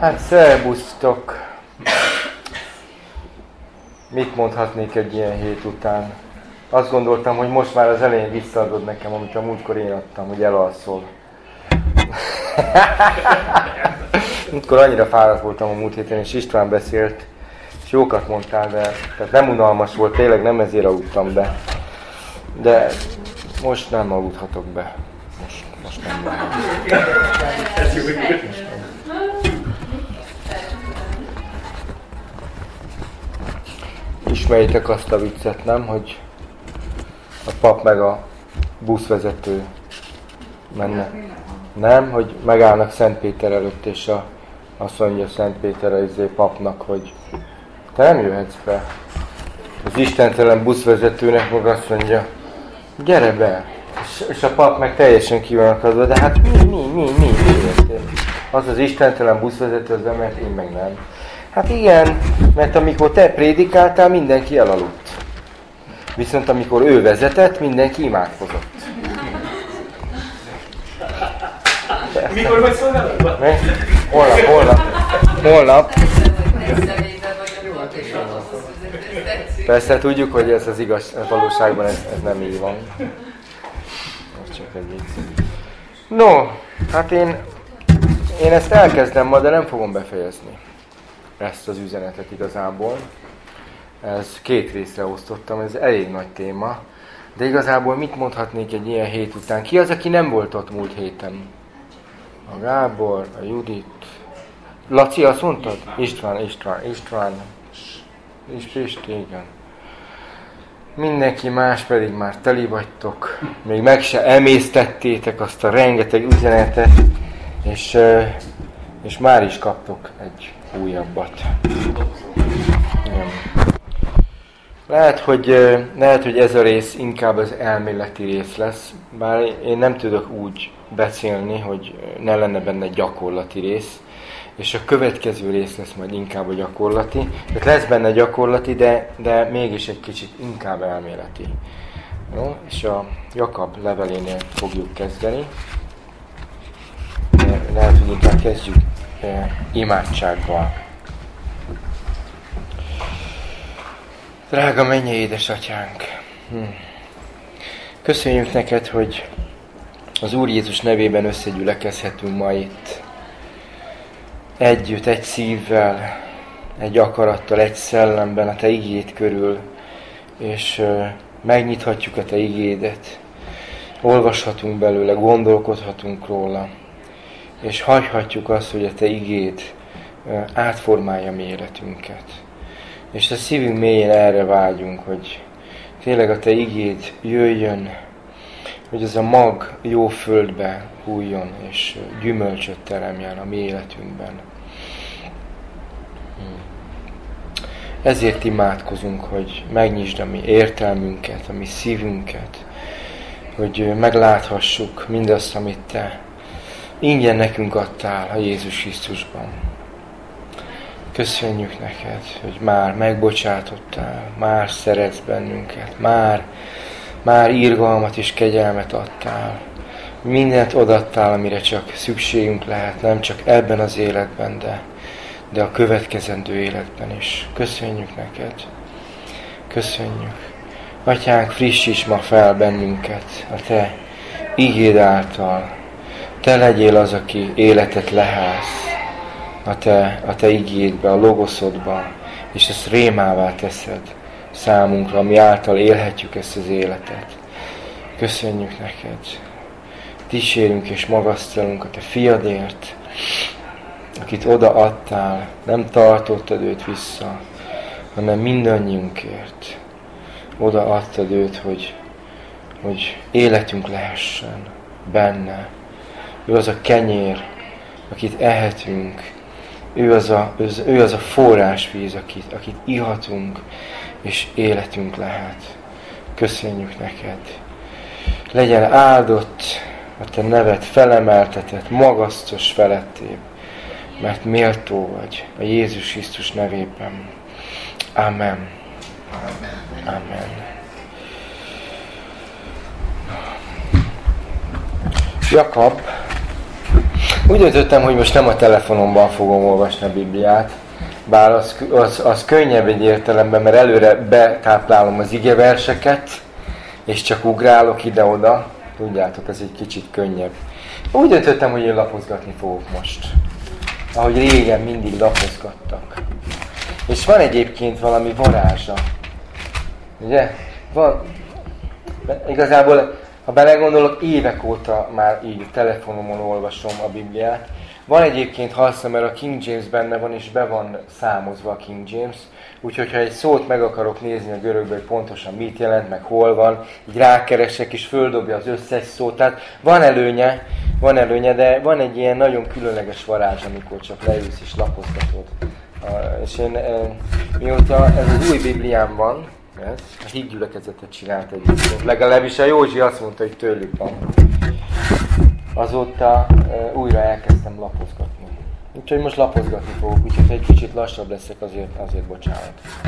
Hát szervusztok! Mit mondhatnék egy ilyen hét után? Azt gondoltam, hogy most már az elején visszaadod nekem, amit a múltkor én adtam, hogy elalszol. Múltkor annyira fáradt voltam a múlt héten, és István beszélt, és jókat mondtál, de tehát nem unalmas volt, tényleg nem ezért aludtam be. De most nem aludhatok be. Most nem lehet. Ismeritek azt a viccet, nem? Hogy a pap meg a buszvezető menne. Nem? Hogy megállnak Szent Péter előtt, és azt mondja Szent Péter a papnak, hogy te nem jöhetsz be. Az istentelen buszvezetőnek meg azt mondja, gyere be. És a pap meg teljesen ki van akadva, de hát mi? Az istentelen buszvezető az bemert, én meg nem. Hát igen, mert amikor te prédikáltál, mindenki elaludt. Viszont amikor ő vezetett, mindenki imádkozott. Mikor vagy szolgálatban? Holnap. Persze tudjuk, hogy ez az igaz, valóságban ez nem így van. Ez csak egy vicc. No, hát én ezt elkezdem ma, de nem fogom befejezni. Ezt az üzenetet igazából. Ez 2 részre osztottam, ez elég nagy téma. De igazából mit mondhatnék egy ilyen hét után? Ki az, aki nem volt ott múlt héten? A Gábor, a Judit. Laci, azt mondtad? István. És Pisti, igen. Mindenki más, pedig már teli vagytok. Még meg se emésztettétek azt a rengeteg üzenetet, és már is kaptok egy újabbat. Igen. Lehet, hogy ez a rész inkább az elméleti rész lesz, bár én nem tudok úgy beszélni, hogy ne lenne benne gyakorlati rész, és a következő rész lesz majd inkább a gyakorlati. Tehát lesz benne gyakorlati, de mégis egy kicsit inkább elméleti. No? És a Jakab levelénél fogjuk kezdeni. Lehet, hogy inkább kezdjük imádsággal. Drága mennyei édesatyánk! Köszönjük neked, hogy az Úr Jézus nevében összegyülekezhetünk ma itt. Együtt, egy szívvel, egy akarattal, egy szellemben a te igéd körül, és megnyithatjuk a te igédet. Olvashatunk belőle, gondolkodhatunk róla, és hagyhatjuk azt, hogy a te igéd átformálja mi életünket. És a szívünk mélyén erre vágyunk, hogy tényleg a te igéd jöjjön, hogy az a mag jó földbe hújjon, és gyümölcsöt teremjen a mi életünkben. Ezért imádkozunk, hogy megnyisd a mi értelmünket, a mi szívünket, hogy megláthassuk mindazt, amit te ingyen nekünk adtál a Jézus Krisztusban. Köszönjük neked, hogy már megbocsátottál, már szeretsz bennünket, már irgalmat és kegyelmet adtál. Mindent odaadtál, amire csak szükségünk lehet, nem csak ebben az életben, de a következendő életben is. Köszönjük neked. Köszönjük. Atyánk, frissíts ma fel bennünket a te igéd által. Te legyél az, aki életet lehelsz a te igédbe, a logoszodba, és ezt rémává teszed számunkra, ami által élhetjük ezt az életet. Köszönjük neked. Dicsérünk és magasztalunk a te fiadért, akit odaadtál, nem tartottad őt vissza, hanem mindannyiunkért. Odaadtad őt, hogy életünk lehessen benne. Ő az a kenyér, akit ehetünk. Ő az a forrásvíz, akit ihatunk, és életünk lehet. Köszönjük neked. Legyen áldott a te neved, felemeltetett, magasztos felettébb, mert méltó vagy a Jézus Krisztus nevében. Amen. Amen. Jakab Úgy döntöttem, hogy most nem a telefonomban fogom olvasni a Bibliát, bár az könnyebb egy értelemben, mert előre betáplálom az igeverseket, és csak ugrálok ide-oda. Tudjátok, ez egy kicsit könnyebb. Úgy döntöttem, hogy én lapozgatni fogok most. Ahogy régen mindig lapozgattak. És van egyébként valami varázsa. Ugye? Van. Igazából, ha belegondolok, évek óta már így telefonomon olvasom a Bibliát. Van egyébként haszna, mert a King James benne van, és be van számozva a King James. Úgyhogy, ha egy szót meg akarok nézni a görögben, hogy pontosan mit jelent, meg hol van, így rákeresek, és földobja az összes szót. Tehát van előnye, de van egy ilyen nagyon különleges varázs, amikor csak leülsz és lapozgatod. És én, mióta ez az új Bibliám van, a hídgyülekezetet csinált egyébként. Legalábbis a Józsi azt mondta, hogy tőlük van. Azóta újra elkezdtem lapozgatni. Úgyhogy most lapozgatni fogok, úgyhogy egy kicsit lassabb leszek, azért bocsánat.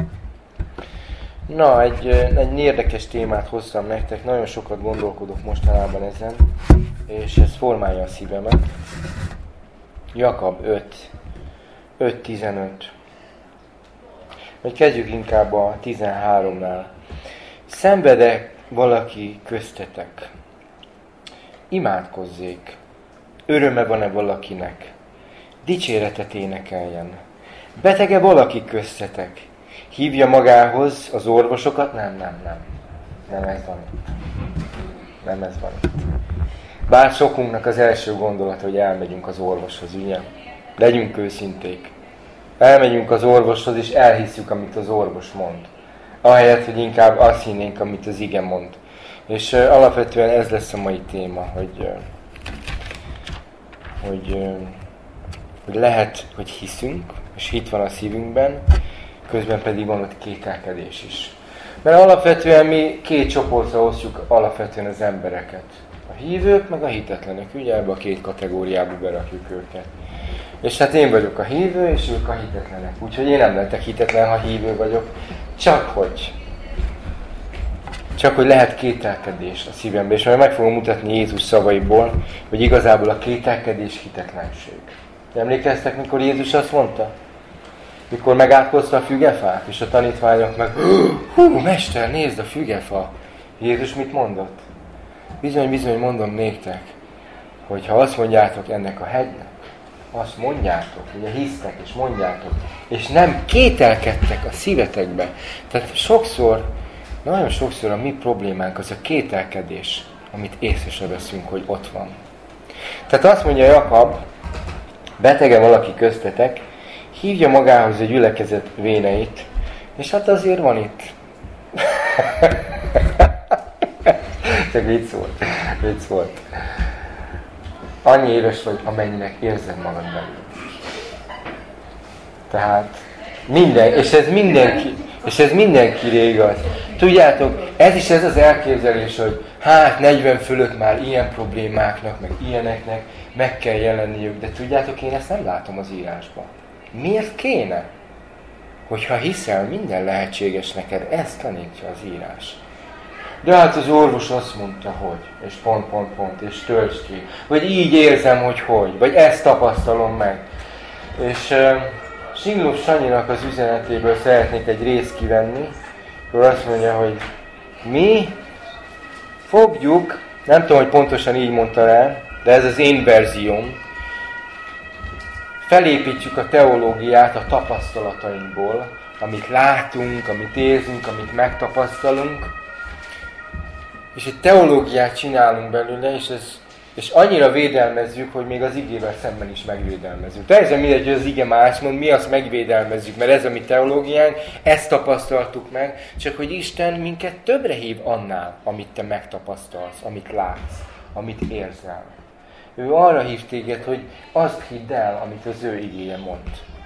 Na, egy érdekes témát hoztam nektek, nagyon sokat gondolkodok mostanában ezen, és ez formálja a szívemet. Jakab 5.15. Vagy kezdjük inkább a 13-nál. Szenved-e valaki köztetek? Imádkozzék. Öröme van-e valakinek? Dicséretet énekeljen. Betege valaki köztetek? Hívja magához az orvosokat? Nem. Nem ez van itt. Nem ez van itt. Bár sokunknak az első gondolat, hogy elmegyünk az orvoshoz, ugye? Legyünk őszinték. Elmegyünk az orvoshoz, és elhiszük, amit az orvos mond. Ahelyett, hogy inkább azt hinnénk, amit az ige mond. És alapvetően ez lesz a mai téma, hogy lehet, hogy hiszünk, és hit van a szívünkben, közben pedig van ott kételkedés is. Mert alapvetően mi két csoportra osztjuk alapvetően az embereket. A hívők, meg a hitetlenek. Ugye ebbe a két kategóriába berakjuk őket. És hát én vagyok a hívő, és ők a hitetlenek. Úgyhogy én nem lettek hitetlen, ha hívő vagyok. Csak hogy lehet kételkedés a szívemben. És majd meg fogom mutatni Jézus szavaiból, hogy igazából a kételkedés hitetlenség. Emlékeztek, mikor Jézus azt mondta? Mikor megátkozta a fügefát, és a tanítványok meg, hú, mester, nézd a fügefa! Jézus mit mondott? Bizony, mondom néktek, hogy ha azt mondjátok ennek a hegynek, azt mondjátok, ugye hisztek és mondjátok, és nem kételkedtek a szívetekbe. Tehát nagyon sokszor a mi problémánk az a kételkedés, amit észre se veszünk, hogy ott van. Tehát azt mondja Jakab, betege valaki köztetek, hívja magához a gyülekezet véneit, és hát azért van itt. Csak vicc volt. Annyi éves vagy, amennyinek érzed magad belül. Tehát és ez mindenkire igaz. Tudjátok, ez az elképzelés, hogy 40 fölött már ilyen problémáknak, meg ilyeneknek meg kell jelenniük, de tudjátok, én ezt nem látom az írásban. Miért kéne? Hogyha hiszel, minden lehetséges neked, ezt tanítja az írás. De hát az orvos azt mondta, hogy, és pont, és töltsd ki. Vagy így érzem, hogy, vagy ezt tapasztalom meg. És Singlós Sanyinak az üzenetéből szeretnék egy részt kivenni, akkor azt mondja, hogy mi fogjuk, nem tudom, hogy pontosan így mondta el, de ez az én verzióm, felépítjük a teológiát a tapasztalatainkból, amit látunk, amit érzünk, amit megtapasztalunk, és egy teológiát csinálunk belőle, és annyira védelmezzük, hogy még az igével szemben is megvédelmezzük. Teljesen mindegy, hogy az ige más mond, mi azt megvédelmezzük, mert ez a mi teológiánk, ezt tapasztaltuk meg, csak hogy Isten minket többre hív annál, amit te megtapasztalsz, amit látsz, amit érzel. Ő arra hív téged, hogy azt hidd el, amit az ő igéje mond.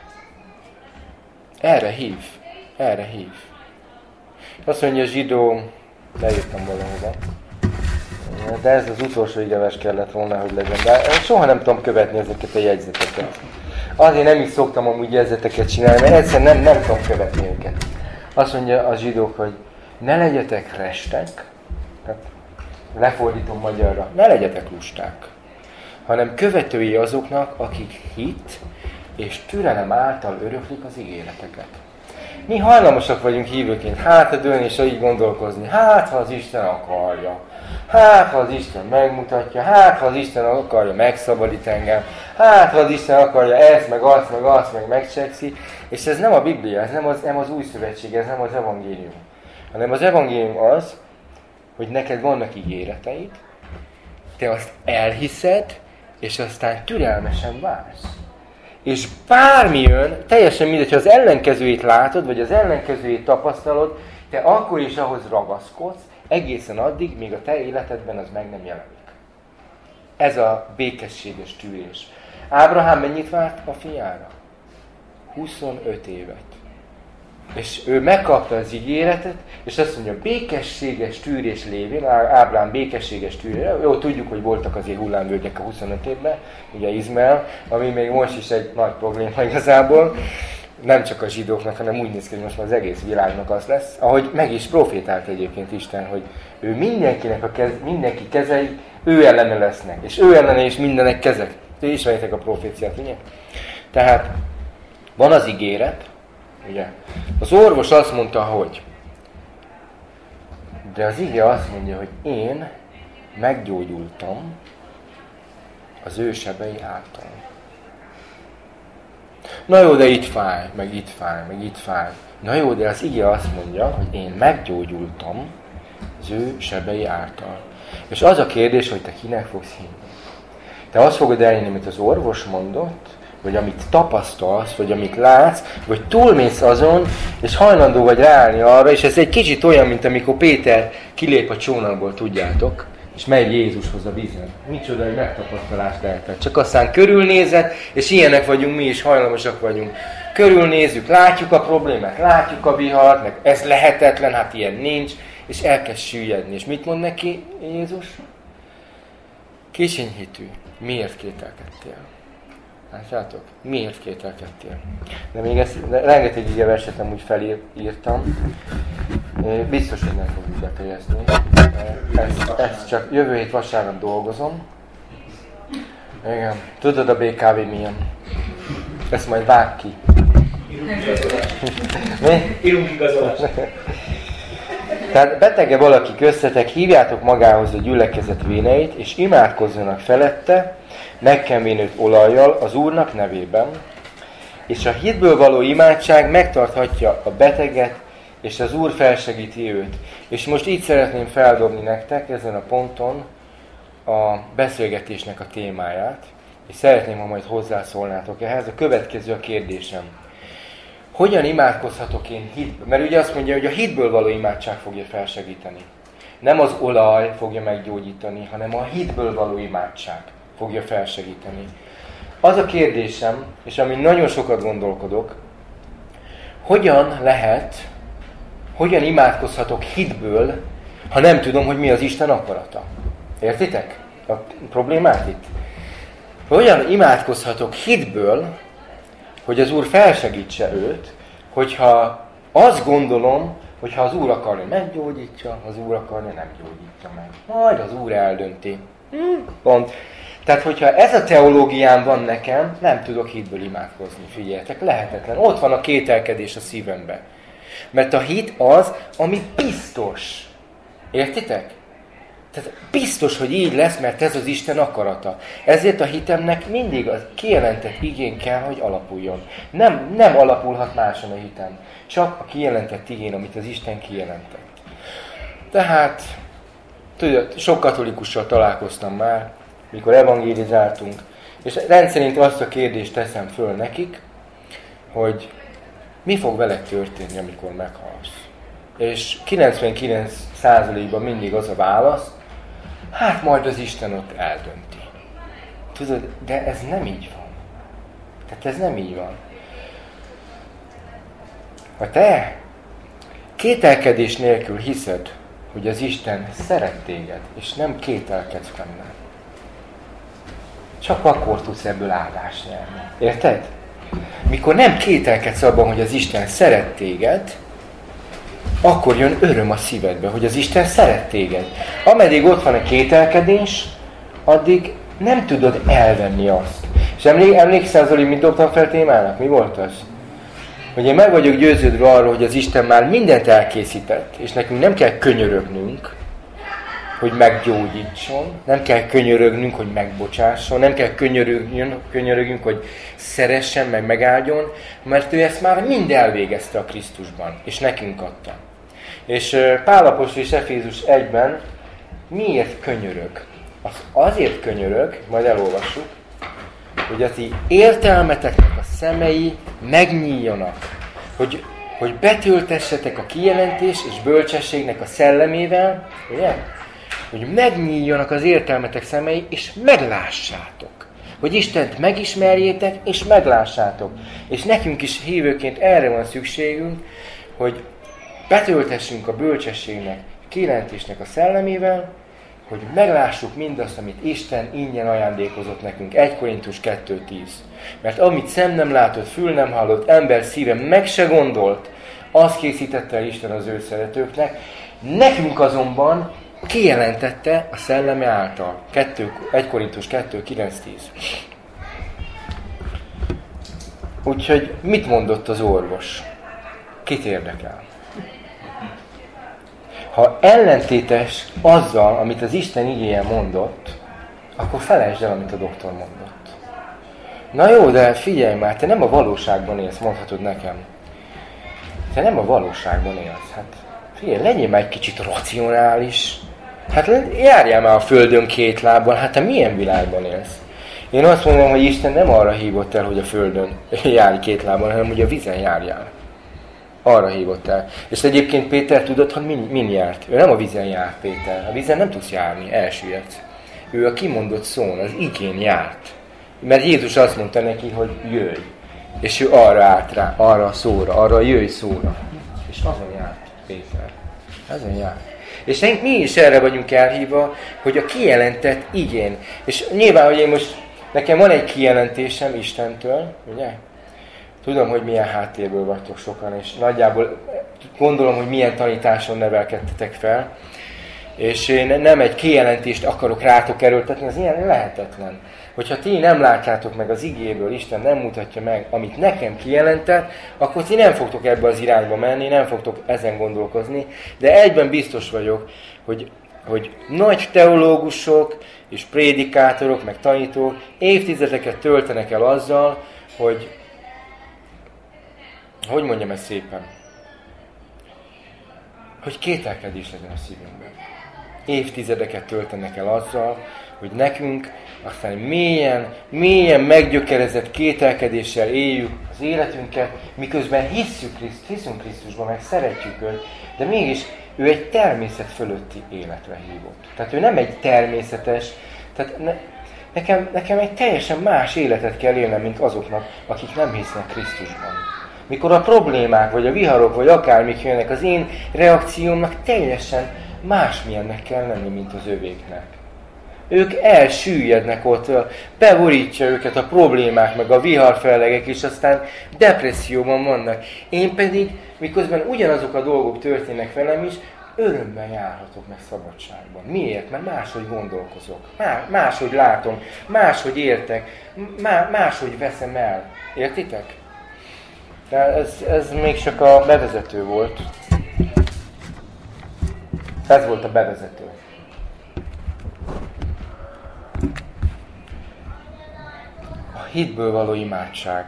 Erre hív. Azt mondja a zsidó, leírtam valahova, de ez az utolsó igevers kellett volna, hogy legyen. De soha nem tudom követni ezeket a jegyzeteket. Azért nem is szoktam amúgy jegyzeteket csinálni, mert egyszerűen nem tudom követni őket. Azt mondja a zsidók, hogy ne legyetek restek, tehát lefordítom magyarra, ne legyetek lusták, hanem követői azoknak, akik hit és türelem által öröklik az ígéreteket. Mi hajlamosak vagyunk hívőként hátradőlni és így gondolkozni, hát ha az Isten akarja, hát ha az Isten megmutatja, hát ha az Isten akarja megszabadít engem, hát ha az Isten akarja ezt, meg azt, meg megcsekszi. És ez nem a Biblia, ez nem az új szövetség, ez nem az evangélium. Hanem az evangélium az, hogy neked vannak ígéreteid, te azt elhiszed, és aztán türelmesen vársz. És bármi jön, teljesen mindegy, ha az ellenkezőjét látod, vagy az ellenkezőjét tapasztalod, te akkor is ahhoz ragaszkodsz, egészen addig, míg a te életedben az meg nem jelenik. Ez a békességes tűrés. Ábrahám mennyit várt a fiára? 25 évet. És ő megkapta az ígéretet, és azt mondja, békességes tűrés lévén, Ábrahám békességes tűrés, jó, tudjuk, hogy voltak azért hullámvölgyek a 25 évben, ugye Izmael, ami még most is egy nagy probléma igazából, nem csak a zsidóknak, hanem úgy néz ki, hogy most már az egész világnak az lesz, ahogy meg is profétált egyébként Isten, hogy ő mindenki kezei ő ellene lesznek, és ő ellene is mindenek kezek. Te ismeritek a proféciát, ugye? Tehát van az ígéret, ugye? Az orvos azt mondta, hogy de az ige azt mondja, hogy én meggyógyultam az ő sebei által. Na jó, de itt fáj, meg itt fáj, meg itt fáj. Na jó, de az ige azt mondja, hogy én meggyógyultam az ő sebei által. És az a kérdés, hogy te kinek fogsz hinni. Te azt fogod elhinni, amit az orvos mondott, vagy amit tapasztalsz, vagy amit látsz, vagy túlmész azon, és hajlandó vagy ráállni arra, és ez egy kicsit olyan, mint amikor Péter kilép a csónakból, tudjátok, és megy Jézushoz a vízen. Micsoda egy megtapasztalást lehetett. Csak aztán körülnézett, és ilyenek vagyunk mi is, hajlamosak vagyunk. Körülnézzük, látjuk a problémát, látjuk a vihart, meg ez lehetetlen, hát ilyen nincs, és elkezd süllyedni. És mit mond neki Jézus? Kicsinyhitű, miért kételkedtél? Látjátok? Miért kételkedtél? De még ezt rengeteg igeverset nem úgy felírtam. Biztos, hogy nem fogjuk befejezni. Ezt csak jövő hét vasárnap dolgozom. Igen. Tudod a BKV milyen? Ezt majd vág ki. Írunk igazolást. Tehát betege valaki köztetek, hívjátok magához a gyülekezet véneit, és imádkozzanak felette, megkenvén őt olajjal az Úrnak nevében, és a hitből való imádság megtarthatja a beteget, és az Úr felsegíti őt. És most így szeretném feldobni nektek ezen a ponton a beszélgetésnek a témáját, és szeretném, ha majd hozzászólnátok ehhez. A következő a kérdésem. Hogyan imádkozhatok én hitből? Mert ugye azt mondja, hogy a hitből való imádság fogja felsegíteni. Nem az olaj fogja meggyógyítani, hanem a hitből való imádság fogja felsegíteni. Az a kérdésem, és amin nagyon sokat gondolkodok, hogyan imádkozhatok hitből, ha nem tudom, hogy mi az Isten akarata? Értitek a problémát itt? Hogyan imádkozhatok hitből, hogy az Úr felsegítse őt, hogyha azt gondolom, hogyha az Úr akarja, meggyógyítja, az Úr akarja, nem gyógyítja meg. Majd az Úr eldönti. Pont. Tehát, hogyha ez a teológiám van nekem, nem tudok hitből imádkozni, figyeljetek, lehetetlen. Ott van a kételkedés a szívemben. Mert a hit az, ami biztos. Értitek? Tehát biztos, hogy így lesz, mert ez az Isten akarata. Ezért a hitemnek mindig a kijelentett igén kell, hogy alapuljon. Nem alapulhat máson a hitem. Csak a kijelentett igén, amit az Isten kijelentett. Tehát, tudod, sok katolikussal találkoztam már, mikor evangélizáltunk, és rendszerint azt a kérdést teszem föl nekik, hogy mi fog veled történni, amikor meghalsz. És 99%-ban mindig az a válasz, hát majd az Isten ott eldönti. Tudod, de ez nem így van. Tehát ez nem így van. Ha te kételkedés nélkül hiszed, hogy az Isten szeret téged, és nem kételkedsz benne, csak akkor tudsz ebből áldást nyerni. Érted? Mikor nem kételkedsz abban, hogy az Isten szeret téged, akkor jön öröm a szívedbe, hogy az Isten szeret téged. Ameddig ott van a kételkedés, addig nem tudod elvenni azt. És emlékszel, Zoli, mit dobtam fel témának? Mi volt az? Hogy én meg vagyok győződve arról, hogy az Isten már mindent elkészített, és nekünk nem kell könyörögnünk, hogy meggyógyítson, nem kell könyörögnünk, hogy megbocsásson, nem kell könyörögnünk, hogy szeressen, meg megáldjon, mert ő ezt már mind elvégezte a Krisztusban, és nekünk adta. És Pál apostol is Efézus 1-ben miért könyörög? Azért könyörög, majd elolvassuk, hogy a ti értelmeteknek a szemei megnyíljanak, hogy betöltessetek a kijelentés és bölcsességnek a szellemével, ugye? Hogy megnyíljanak az értelmetek szemei, és meglássátok. Hogy Istent megismerjétek, és meglássátok. És nekünk is hívőként erre van szükségünk, hogy betöltessünk a bölcsességnek, kijelentésnek a szellemével, hogy meglássuk mindazt, amit Isten ingyen ajándékozott nekünk. 1 Korintus 2.10. Mert amit szem nem látott, fül nem hallott, ember szíve meg se gondolt, azt készítette el Isten az ő szeretőknek, nekünk azonban kijelentette a szelleme által. 1 Korintus 2.9.10. Úgyhogy mit mondott az orvos? Kit érdekel? Ha ellentétes azzal, amit az Isten igéje mondott, akkor felejtsd el, amit a doktor mondott. Na jó, de figyelj már, te nem a valóságban élsz, mondhatod nekem. Te nem a valóságban élsz. Hát figyelj, legyél már egy kicsit racionális. Hát járjál már a földön két lábbal, hát te milyen világban élsz? Én azt mondom, hogy Isten nem arra hívott el, hogy a földön járj két lábbal, hanem hogy a vízen járjál. Arra hívott el. És egyébként Péter tudod, hogy min járt? Ő nem a vízen járt, Péter. A vízen nem tudsz járni, elsüllyedsz. Ő a kimondott szón, az igén járt. Mert Jézus azt mondta neki, hogy jöjj. És ő arra állt rá, arra a szóra, arra a jöjj szóra. És azon járt Péter. Azon járt. És mi is erre vagyunk elhívva, hogy a kijelentett igén. És nyilván, hogy én most, nekem van egy kijelentésem Istentől, ugye? Tudom, hogy milyen háttérből vagytok sokan, és nagyjából gondolom, hogy milyen tanításon nevelkedtetek fel, és én nem egy kijelentést akarok rátok erőltetni, az ilyen lehetetlen. Hogyha ti nem látjátok meg az igéből, Isten nem mutatja meg, amit nekem kijelentett, akkor ti nem fogtok ebbe az irányba menni, nem fogtok ezen gondolkozni, de egyben biztos vagyok, hogy nagy teológusok és prédikátorok, meg tanítók évtizedeket töltenek el azzal, hogy mondjam ezt szépen? Hogy kételkedés legyen a szívünkben. Évtizedeket töltenek el azzal, hogy nekünk aztán mélyen meggyökerezett kételkedéssel éljük az életünket, miközben hiszünk Krisztusban, meg szeretjük őt, de mégis ő egy természet fölötti életre hívott. Tehát ő nem egy természetes, tehát nekem egy teljesen más életet kell élnem, mint azoknak, akik nem hisznek Krisztusban. Mikor a problémák, vagy a viharok, vagy akármik jönnek, az én reakciómnak teljesen másmilyennek kell lenni, mint az övéknek. Ők elsüllyednek ott, beborítja őket a problémák, meg a viharfellegek, és aztán depresszióban vannak. Én pedig, miközben ugyanazok a dolgok történnek velem is, örömmel járhatok meg szabadságban. Miért? Mert máshogy gondolkozok, máshogy látom, máshogy értek, máshogy veszem el. Értitek? De ez még csak a bevezető volt. Ez volt a bevezető. A hitből való imádság.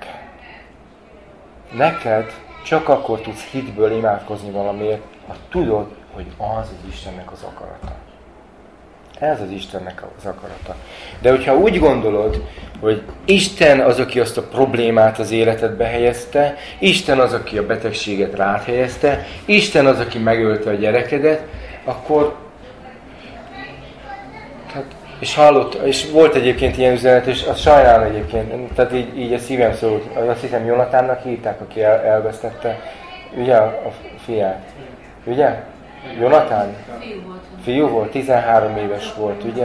Neked csak akkor tudsz hitből imádkozni valamiért, ha tudod, hogy az Istennek az akarata. Ez az Istennek az akarata. De hogyha úgy gondolod, hogy Isten az, aki azt a problémát az életedbe helyezte, Isten az, aki a betegséget rád helyezte, Isten az, aki megölte a gyerekedet, akkor... És volt egyébként ilyen üzenet, és azt sajnálom egyébként, tehát így a szívem szólt, azt hiszem Jonatánnak hívták, aki elvesztette, ugye a fiát, ugye? Jonatán? Fiú volt, 13 éves volt, ugye?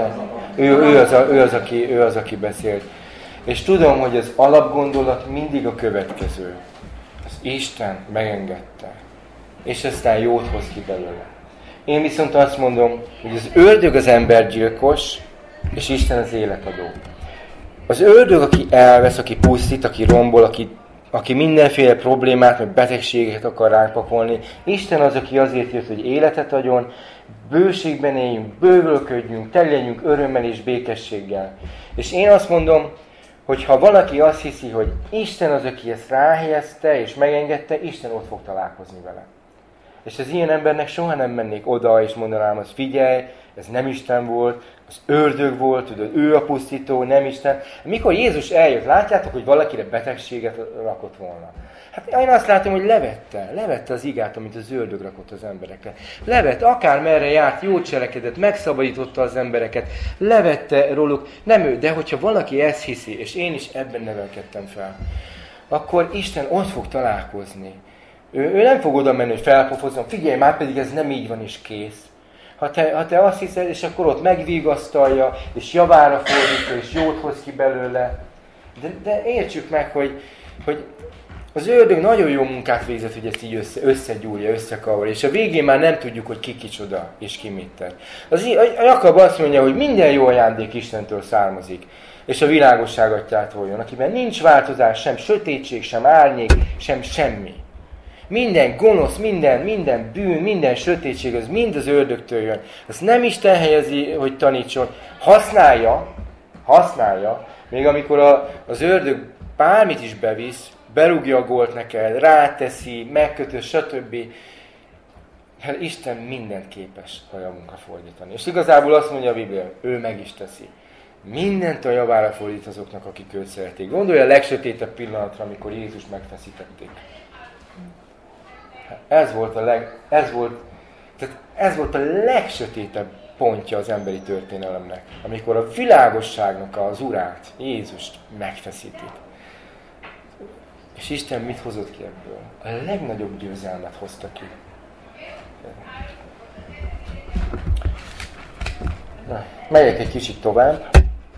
Ő az, aki beszélt. És tudom, hogy az alapgondolat mindig a következő. Az Isten megengedte. És aztán jót hoz ki belőle. Én viszont azt mondom, hogy az ördög az embergyilkos, és Isten az életadó. Az ördög, aki elvesz, aki pusztít, aki rombol, aki mindenféle problémát, meg betegséget akar ránk pakolni. Isten az, aki azért jött, hogy életet adjon, bőségben éljünk, bővölködjünk, teljenjünk örömmel és békességgel. És én azt mondom, hogy ha valaki azt hiszi, hogy Isten az, aki ezt ráhelyezte és megengedte, Isten ott fog találkozni vele. És az ilyen embernek soha nem mennék oda, és mondanám azt, figyelj, ez nem Isten volt, az ördög volt, tudod, ő a pusztító, nem Isten. Mikor Jézus eljött, látjátok, hogy valakire betegséget rakott volna? Hát én azt látom, hogy levette az igát, amit az ördög rakott az emberekre. Levette, akármerre járt, jót cselekedett, megszabadította az embereket, levette róluk, nem ő, de hogyha valaki ezt hiszi, és én is ebben nevelkedtem fel, akkor Isten ott fog találkozni. Ő nem fog oda menni, hogy felpofozzon, figyelj, már pedig ez nem így van, és kész. Ha te azt hiszed, és akkor ott megvigasztalja, és javára fordítja, és jót hoz ki belőle. De értsük meg, hogy az ördög nagyon jó munkát végzett, hogy ezt így összegyúrja, összekavar, és a végén már nem tudjuk, hogy ki kicsoda, és ki mit tett. A Jakab azt mondja, hogy minden jó ajándék Istentől származik, és a világosság atyától jön, akiben nincs változás, sem sötétség, sem árnyék, sem semmi. Minden gonosz, minden bűn, minden sötétség, az mind az ördögtől jön. Azt nem Isten helyezi, hogy tanítson. Használja, még amikor az ördög bármit is bevisz, berúgja a gólt neked, ráteszi, megkötöz, stb. Hát Isten mindent képes a javunkra fordítani. És igazából azt mondja a Biblia, ő meg is teszi. Mindent a javára fordít azoknak, akik őt szeretik. Gondolj a legsötétebb pillanatra, amikor Jézust megfeszítették. Ez volt a legsötétebb pontja az emberi történelemnek, amikor a világosságnak az urát, Jézust megfeszítik. És Isten mit hozott ki ebből? A legnagyobb győzelmet hozta ki. Na, megyek egy kicsit tovább.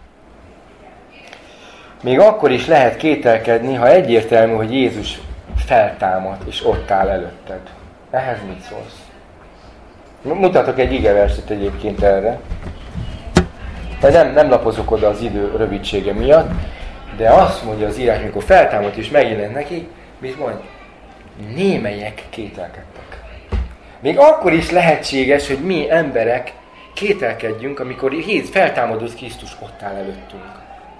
Még akkor is lehet kételkedni, ha egyértelmű, hogy Jézus feltámad, és ott áll előtted. Ehhez mit szólsz? Mutatok egy igeverset egyébként erre. De nem lapozok oda az idő rövidsége miatt, de azt mondja az írás, mikor feltámadt és megjelent neki, mit mond? Némelyek kételkedtek. Még akkor is lehetséges, hogy mi emberek kételkedjünk, amikor feltámadott Krisztus ott áll előttünk.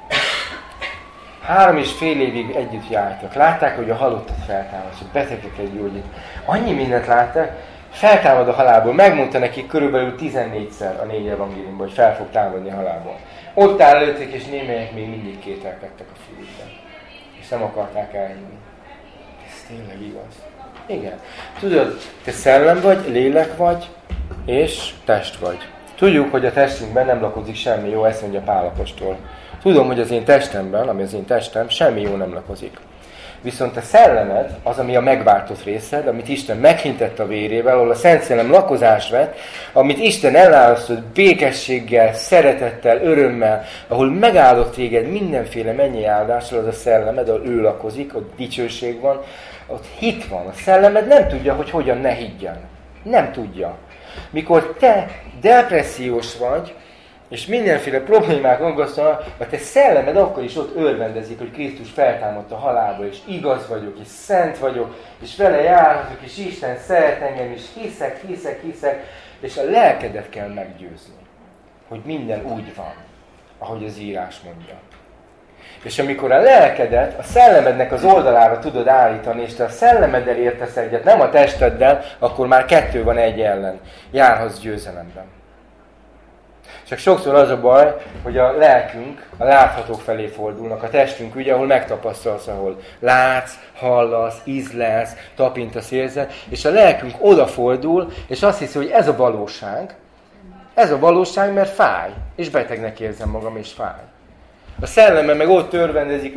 3,5 évig együtt jártak. Látták, hogy a halottat feltámad, hogy betegeket gyógyít. Annyi mindent láttak, feltámad a halálból. Megmondta nekik körülbelül 14-szer a 4 evangéliumban, hogy fel fog támadni a halálból. Ott áll előttek, és némelyek még mindig kételkedtek a fiúkban. És nem akarták elhinni. Ez tényleg igaz. Igen. Tudod, te szellem vagy, lélek vagy, és test vagy. Tudjuk, hogy a testünkben nem lakozik semmi jó, ezt mondja Pál apostol. Tudom, hogy az én testemben, ami az én testem, semmi jó nem lakozik. Viszont a szellemed, az, ami a megváltott részed, amit Isten meghintett a vérével, ahol a Szent Szellem lakozást vett, amit Isten elválasztott békességgel, szeretettel, örömmel, ahol megáldott téged mindenféle mennyi áldással, az a szellemed, ahol ő lakozik, ott dicsőség van, ott hit van. A szellemed nem tudja, hogy hogyan ne higgyen. Nem tudja. Mikor te depressziós vagy, és mindenféle problémák aggasztanak, a te szellemed akkor is ott örvendezik, hogy Krisztus feltámadt a halálba, és igaz vagyok, és szent vagyok, és vele járhatok, és Isten szeret engem, és hiszek, és a lelkedet kell meggyőzni, hogy minden úgy van, ahogy az írás mondja. És amikor a lelkedet a szellemednek az oldalára tudod állítani, és te a szellemeddel értesz egyet, nem a testeddel, akkor már 2 van 1 ellen. Járhatsz győzelemben. Csak sokszor az a baj, hogy a lelkünk a láthatók felé fordulnak, a testünk ugye, ahol megtapasztalsz, ahol látsz, hallasz, ízlelsz, tapintasz, érzel, és a lelkünk odafordul, és azt hiszi, hogy ez a valóság, mert fáj, és betegnek érzem magam, és fáj. A szelleme meg ott örvendezik,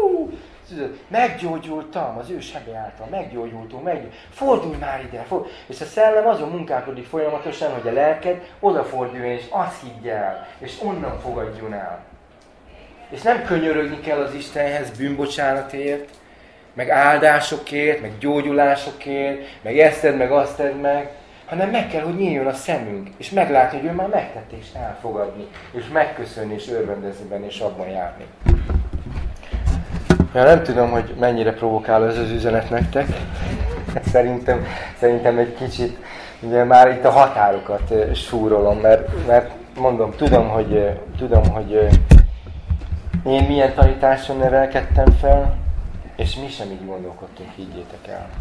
meggyógyultam az ő sebe által, meggyógyultunk, fordulj már ide, és a szellem azon munkálkodik folyamatosan, hogy a lelked odaforduljon, és azt higgye el, és onnan fogadjon el. És nem könyörögni kell az Istenhez bűnbocsánatért, meg áldásokért, meg gyógyulásokért, meg ezt tedd meg, azt tedd meg, hanem meg kell, hogy nyíljon a szemünk, és meglátni, hogy ő már megtette, és elfogadni, és megköszönni, és örvendezni benne, és abban járni. Ja, nem tudom, hogy mennyire provokál ez az üzenet nektek. Szerintem egy kicsit, ugye már itt a határokat súrolom, mert mondom, tudom, hogy én milyen tanításon nevelkedtem fel, és mi sem így gondolkodtunk, higgyétek el.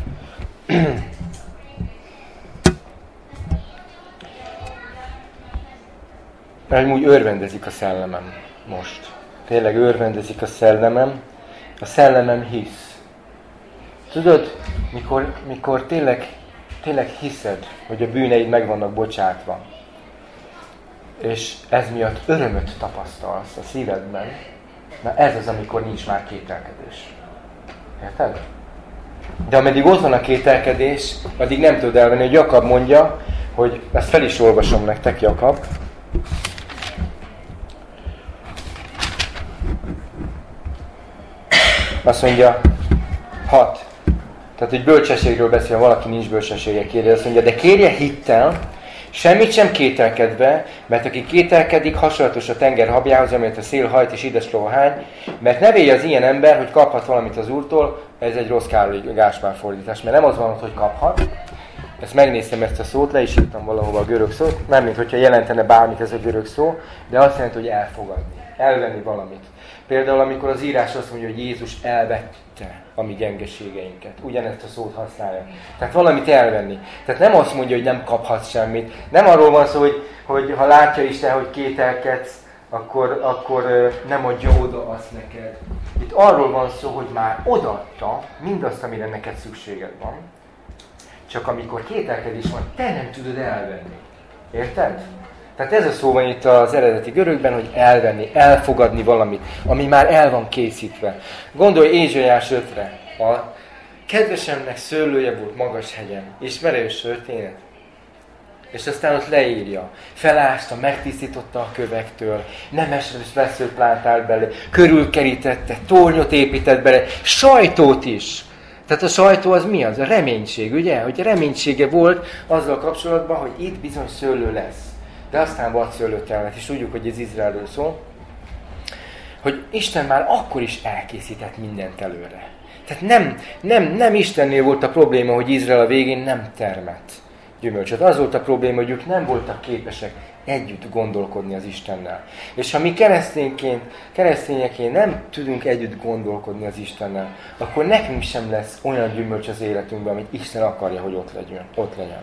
Mert úgy örvendezik a szellemem most. Tényleg örvendezik a szellemem. A szellemem hisz. Tudod, mikor tényleg hiszed, hogy a bűneid meg vannak bocsátva, és ez miatt örömöt tapasztalsz a szívedben, na ez az, amikor nincs már kételkedés. Érted? De ameddig ott van a kételkedés, addig nem tudod elvenni, hogy Jakab mondja, hogy ezt fel is olvasom nektek, Jakab. Azt mondja, 6. Tehát, hogy bölcsességről beszél, valaki nincs bölcsessége, kérje, azt mondja, de kérje hittel, semmit sem kételkedve, mert aki kételkedik, hasonlatos a tenger habjához, amelyet a szél hajt és ides hány, mert ne vélje az ilyen ember, hogy kaphat valamit az Úrtól, ez egy rossz Károly Gáspár fordítás, mert nem az van, hogy kaphat. Ezt megnéztem, ezt a szót, le is írtam valahova a görög szót, nem mint hogyha jelentene bármit ez a görög szó, de azt jelenti, hogy elfogadni, elvenni valamit. Például, amikor az írás azt mondja, hogy Jézus elvette a mi gyengeségeinket. Ugyanezt a szót használja. Tehát valamit elvenni. Tehát nem azt mondja, hogy nem kaphatsz semmit. Nem arról van szó, hogy ha látja Isten, hogy kételkedsz, akkor nem adja oda azt neked. Itt arról van szó, hogy már odaadta mindazt, amire neked szükséged van. Csak amikor kételkedés van, te nem tudod elvenni. Érted? Tehát ez a szó van itt az eredeti görögben, hogy elvenni, elfogadni valamit, ami már el van készítve. Gondolj Ézsaiás 5-re. A kedvesemnek szőlője volt magas hegyen. Ismerős történet? És aztán ott leírja. Felásta, megtisztította a kövektől, nemesre veszőt plántált bele, körülkerítette, tornyot épített bele, sajtót is. Tehát a sajtó az mi az? A reménység, ugye? Hogy a reménysége volt azzal kapcsolatban, hogy itt bizony szőlő lesz. De aztán vadszőlőt elvet, és tudjuk, hogy ez Izraelről szól, hogy Isten már akkor is elkészített mindent előre. Tehát nem Istennél volt a probléma, hogy Izrael a végén nem termett gyümölcsöt. Az volt a probléma, hogy ők nem voltak képesek együtt gondolkodni az Istennel. És ha mi keresztényeként nem tudunk együtt gondolkodni az Istennel, akkor nekünk sem lesz olyan gyümölcs az életünkben, amit Isten akarja, hogy ott legyen.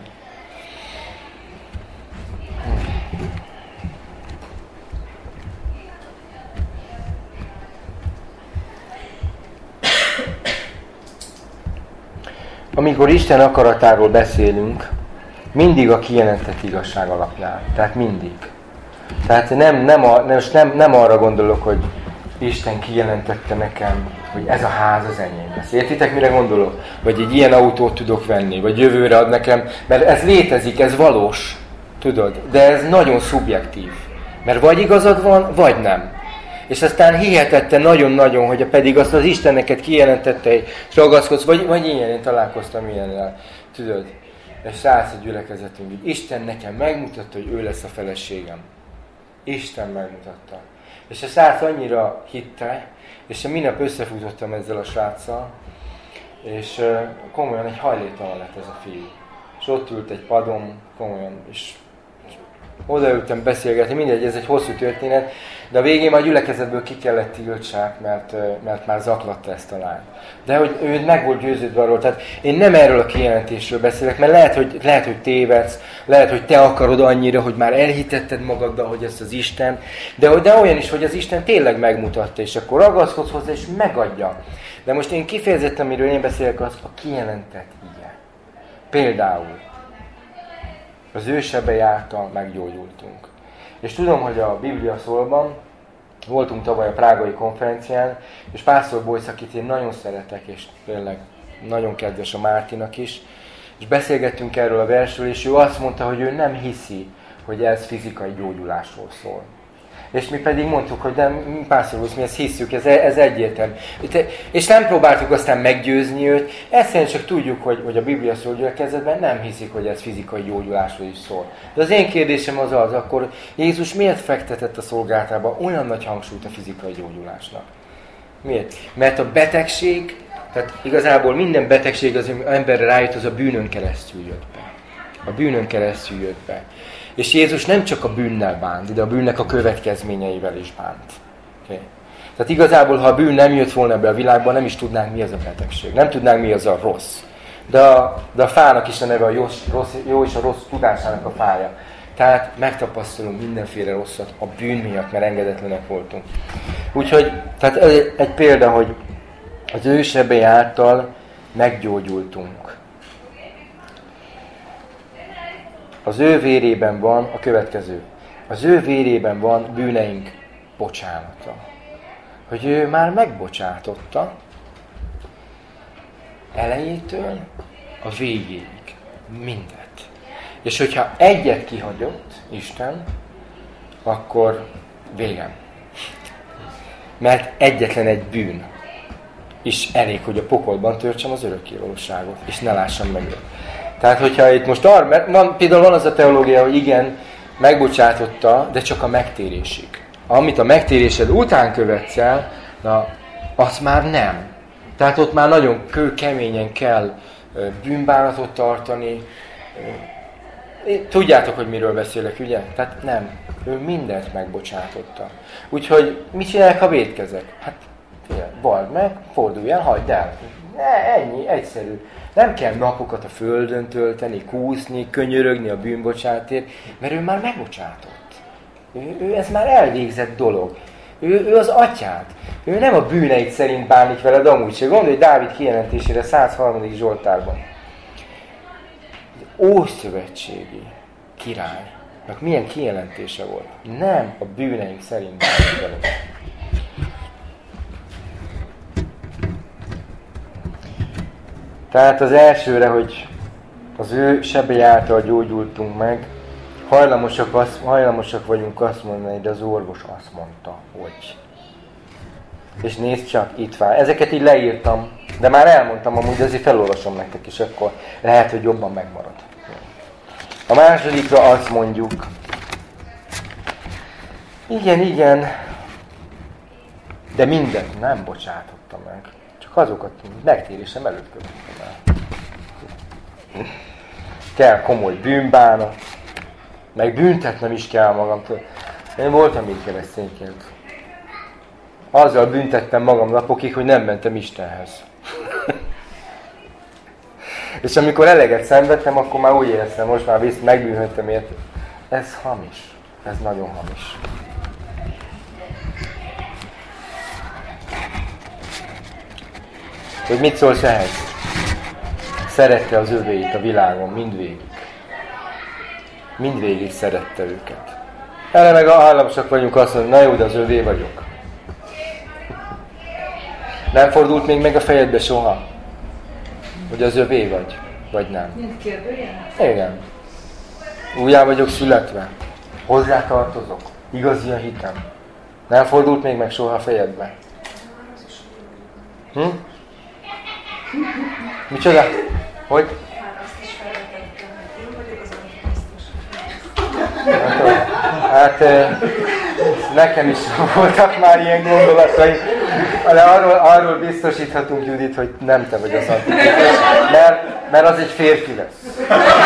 Amikor Isten akaratáról beszélünk, mindig a kijelentett igazság alapján. Tehát mindig. Tehát nem arra gondolok, hogy Isten kijelentette nekem, hogy ez a ház az enyém lesz. Értitek, mire gondolok? Vagy egy ilyen autót tudok venni, vagy jövőre ad nekem, mert ez létezik, ez valós, tudod, de ez nagyon szubjektív. Mert vagy igazad van, vagy nem. És aztán hihetette nagyon-nagyon, hogy pedig azt az Isten neked kijelentette, és ragaszkodsz, vagy ilyen, én találkoztam ilyennel, tudod. És rász a gyülekezetünk, hogy Isten nekem megmutatta, hogy ő lesz a feleségem. Isten megmutatta. És a srác annyira hitte, és minap összefutottam ezzel a sráccal, és komolyan egy hajléktalan lett ez a fiú. És ott ült egy padon, komolyan, és odaültem beszélgetni, mindegy, ez egy hosszú történet, de a végén már a gyülekezetből ki kellett tiltsák, mert már zaklatta ezt a lányt. De hogy ő meg volt győződve arról, tehát én nem erről a kijelentésről beszélek, mert lehet, hogy tévedsz, lehet, hogy te akarod annyira, hogy már elhitetted magaddal, hogy ez az Isten, de olyan is, hogy az Isten tényleg megmutatta, és akkor ragaszkodsz hozzá, és megadja. De most én kifejezetten, amiről én beszélek, az a kijelentett ige. Például az ő sebei által meggyógyultunk. És tudom, hogy a Biblia szólban voltunk tavaly a prágai konferencián, és Pásztor Bojsz, akit én nagyon szeretek, és tényleg nagyon kedves a Mártinak is, és beszélgettünk erről a versről, és ő azt mondta, hogy ő nem hiszi, hogy ez fizikai gyógyulásról szól. És mi pedig mondtuk, hogy nem, Pásztor úr, mi ezt hiszük, ez egyértelmű. És nem próbáltuk aztán meggyőzni őt, egyszerűen csak tudjuk, hogy a Biblia szól gyülekezetben nem hiszik, hogy ez fizikai gyógyulásról is szól. De az én kérdésem az, akkor Jézus miért fektetett a szolgálatába olyan nagy hangsúlyt a fizikai gyógyulásnak? Miért? Mert a betegség, tehát igazából minden betegség az emberre rájött, az a bűnön keresztül jött be. A bűnön keresztül jött be. És Jézus nem csak a bűnnel bánt, de a bűnnek a következményeivel is bánt. Okay. Tehát igazából, ha a bűn nem jött volna ebbe a világba, nem is tudnánk, mi az a betegség. Nem tudnánk, mi az a rossz. De a fának is a neve a jó és a rossz tudásának a fája. Tehát megtapasztalunk mindenféle rosszat a bűn miatt, mert engedetlenek voltunk. Úgyhogy, tehát egy példa, hogy az ő sebei által meggyógyultunk. Az ő vérében van a következő. Az ő vérében van bűneink bocsánata. Hogy ő már megbocsátotta elejétől a végéig mindet. És hogyha egyet kihagyott Isten, akkor végem. Mert egyetlen egy bűn is elég, hogy a pokolban töltsem az örökkévalóságot, és ne lássam meg őt. Tehát, hogyha itt most például van az a teológia, hogy igen, megbocsátotta, de csak a megtérésig. Amit a megtérésed után követsz el, na, az már nem. Tehát ott már nagyon keményen kell bűnbánatot tartani. Tudjátok, hogy miről beszélek, ugye? Tehát nem. Ő mindent megbocsátotta. Úgyhogy mit csinálják, ha vétkezek? Hát, vald meg, fordulj el, hagyd el. Ennyi, egyszerű. Nem kell napokat a földön tölteni, kúszni, könyörögni a bűnbocsátért, mert ő már megbocsátott. Ez már elvégzett dolog. Ő az atyád. Ő nem a bűneid szerint bánik veled amúgy se. Gondolj Dávid kijelentésére 103. Zsoltárban. Ószövetségi királynak milyen kijelentése volt? Nem a bűneink szerint bánik veled. Tehát az elsőre, hogy az ő sebei által gyógyultunk meg, hajlamosak vagyunk azt mondani, de az orvos azt mondta, hogy. És nézd csak, itt vár. Ezeket így leírtam, de már elmondtam amúgy, de azért felolvasom nektek is, akkor lehet, hogy jobban megmarad. A másodikra azt mondjuk, igen, de mindent nem bocsátotta meg. Csak azokat megtérésem előtt követtem el. Kell komoly bűnbánat, meg büntetnem is kell magamtól. Én voltam így keresztényként. Azzal büntettem magam napokig, hogy nem mentem Istenhez. És amikor eleget szenvedtem, akkor már úgy éreztem, most már megbűnhöttem érte. Ez hamis. Ez nagyon hamis. Hogy mit szólsz ehhez? Szerette az övéit a világon mindvégig. Mindvégig szerette őket. Erre meg hajlamosak vagyunk azt mondani, na jó, de az övé vagyok. Nem fordult még meg a fejedbe soha? Hogy az övé vagy nem? Mint kérdőjel? Igen. Újjá vagyok születve. Hozzá tartozok. Igazi a hitem. Nem fordult még meg soha a fejedbe? Micsoda? Hogy? Már azt is felvetettem, hogy én vagyok az Antikrisztus. Hát nekem is voltak már ilyen gondolataim, de arról biztosíthatunk, Judit, hogy nem te vagy az Antikrisztus, mert az egy férfi lesz.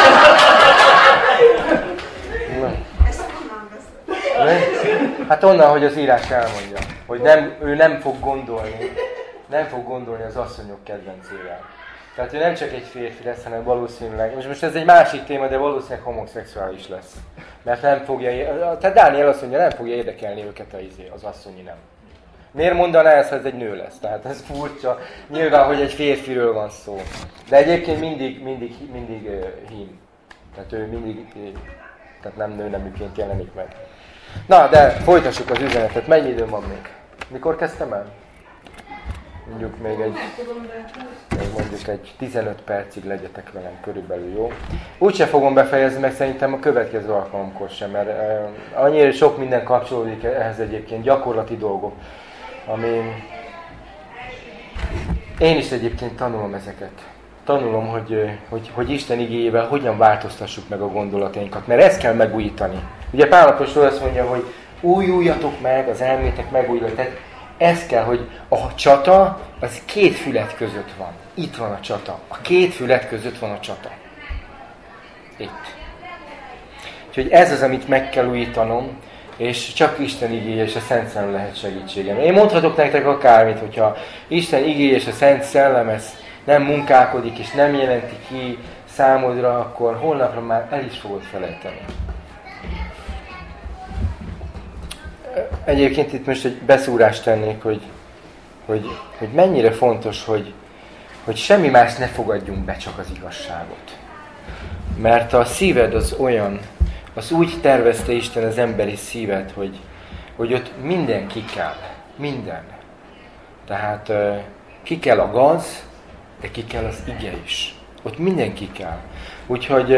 Ezt honnan veszed? Hát onnan, hogy az írás elmondja, hogy ő nem fog gondolni az asszonyok kedvencével. Tehát ő nem csak egy férfi lesz, hanem valószínűleg, most ez egy másik téma, de valószínűleg homoszexuális lesz. Mert nem fogja, tehát Dániel azt mondja, nem fogja érdekelni őket az asszonyi nem. Miért mondaná ezt, ha ez egy nő lesz? Tehát ez furcsa. Nyilván, hogy egy férfiről van szó. De egyébként mindig hím. Tehát ő mindig, tehát nem nőneműként jelenik meg. Na, de folytassuk az üzenetet. Mennyi időm van még? Mikor kezdtem el? mondjuk még egy 15 percig legyetek velem körülbelül, jó? Úgyse fogom befejezni, meg szerintem a következő alkalomkor sem, mert annyira sok minden kapcsolódik ehhez egyébként, gyakorlati dolgok, ami... Én is egyébként tanulom ezeket. Tanulom, hogy Isten igéjével hogyan változtassuk meg a gondolatainkat, mert ezt kell megújítani. Ugye Pál apostol azt mondja, hogy újuljatok meg, az elmétek megújuljatok. Tehát ez kell, hogy a csata az két fület között van. Itt van a csata. A két fület között van a csata. Itt. Úgyhogy ez az, amit meg kell újítanom, és csak Isten igéje és a Szent Szellem lehet segítségem. Én mondhatok nektek akármit, hogyha Isten igéje és a Szent Szellem ez nem munkálkodik és nem jelenti ki számodra, akkor holnapra már el is fogod felejteni. Egyébként itt most egy beszúrást tennék, hogy mennyire fontos, hogy semmi más ne fogadjunk be, csak az igazságot. Mert a szíved az olyan, az úgy tervezte Isten az emberi szívet, hogy ott minden ki kell. Minden. Tehát ki kell a gaz, de ki kell az ige is. Ott minden ki kell. Úgyhogy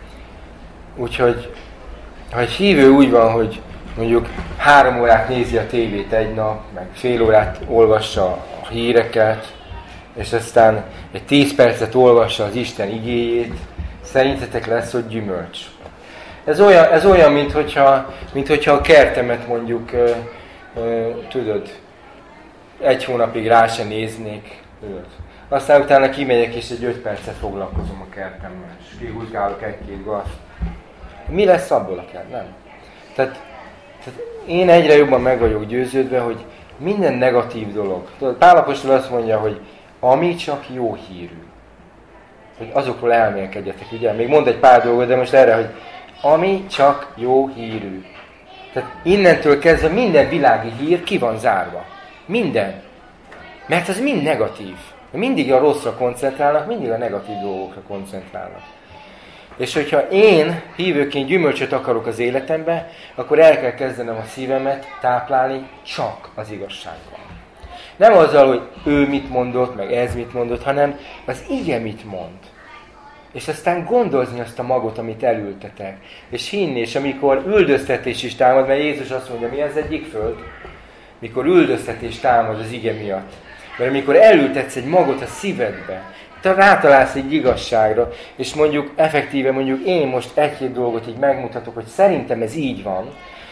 ha egy hívő úgy van, hogy mondjuk 3 órát nézi a tévét egy nap, meg fél órát olvassa a híreket, és aztán egy 10 percet olvassa az Isten igéjét, szerintetek lesz ott gyümölcs. Ez olyan, mint hogyha a kertemet mondjuk, tudod, 1 hónapig rá se néznék, tudod. Aztán utána kimegyek és egy 5 percet foglalkozom a kertemmel, és kihúzgálok 1-2 gazt. Mi lesz abból a kert? Nem. Tehát én egyre jobban meg vagyok győződve, hogy minden negatív dolog. Pál apostol azt mondja, hogy ami csak jó hírű. Hogy azokról elmélkedjetek, ugye? Még mond egy pár dolgot, de most erre, hogy ami csak jó hírű. Tehát innentől kezdve minden világi hír ki van zárva. Minden. Mert az mind negatív. Mindig a rosszra koncentrálnak, mindig a negatív dolgokra koncentrálnak. És hogyha én hívőként gyümölcsöt akarok az életembe, akkor el kell kezdenem a szívemet táplálni csak az igazsággal. Nem azzal, hogy ő mit mondott, meg ez mit mondott, hanem az ige mit mond. És aztán gondozni azt a magot, amit elültetek. És hinni, és amikor üldöztetés is támad, mert Jézus azt mondja, mi az egyik föld? Mikor üldöztetés támad az ige miatt. Mert amikor elültetsz egy magot a szívedbe, te rátalálsz egy igazságra, és mondjuk én most 1-2 dolgot így megmutatok, hogy szerintem ez így van,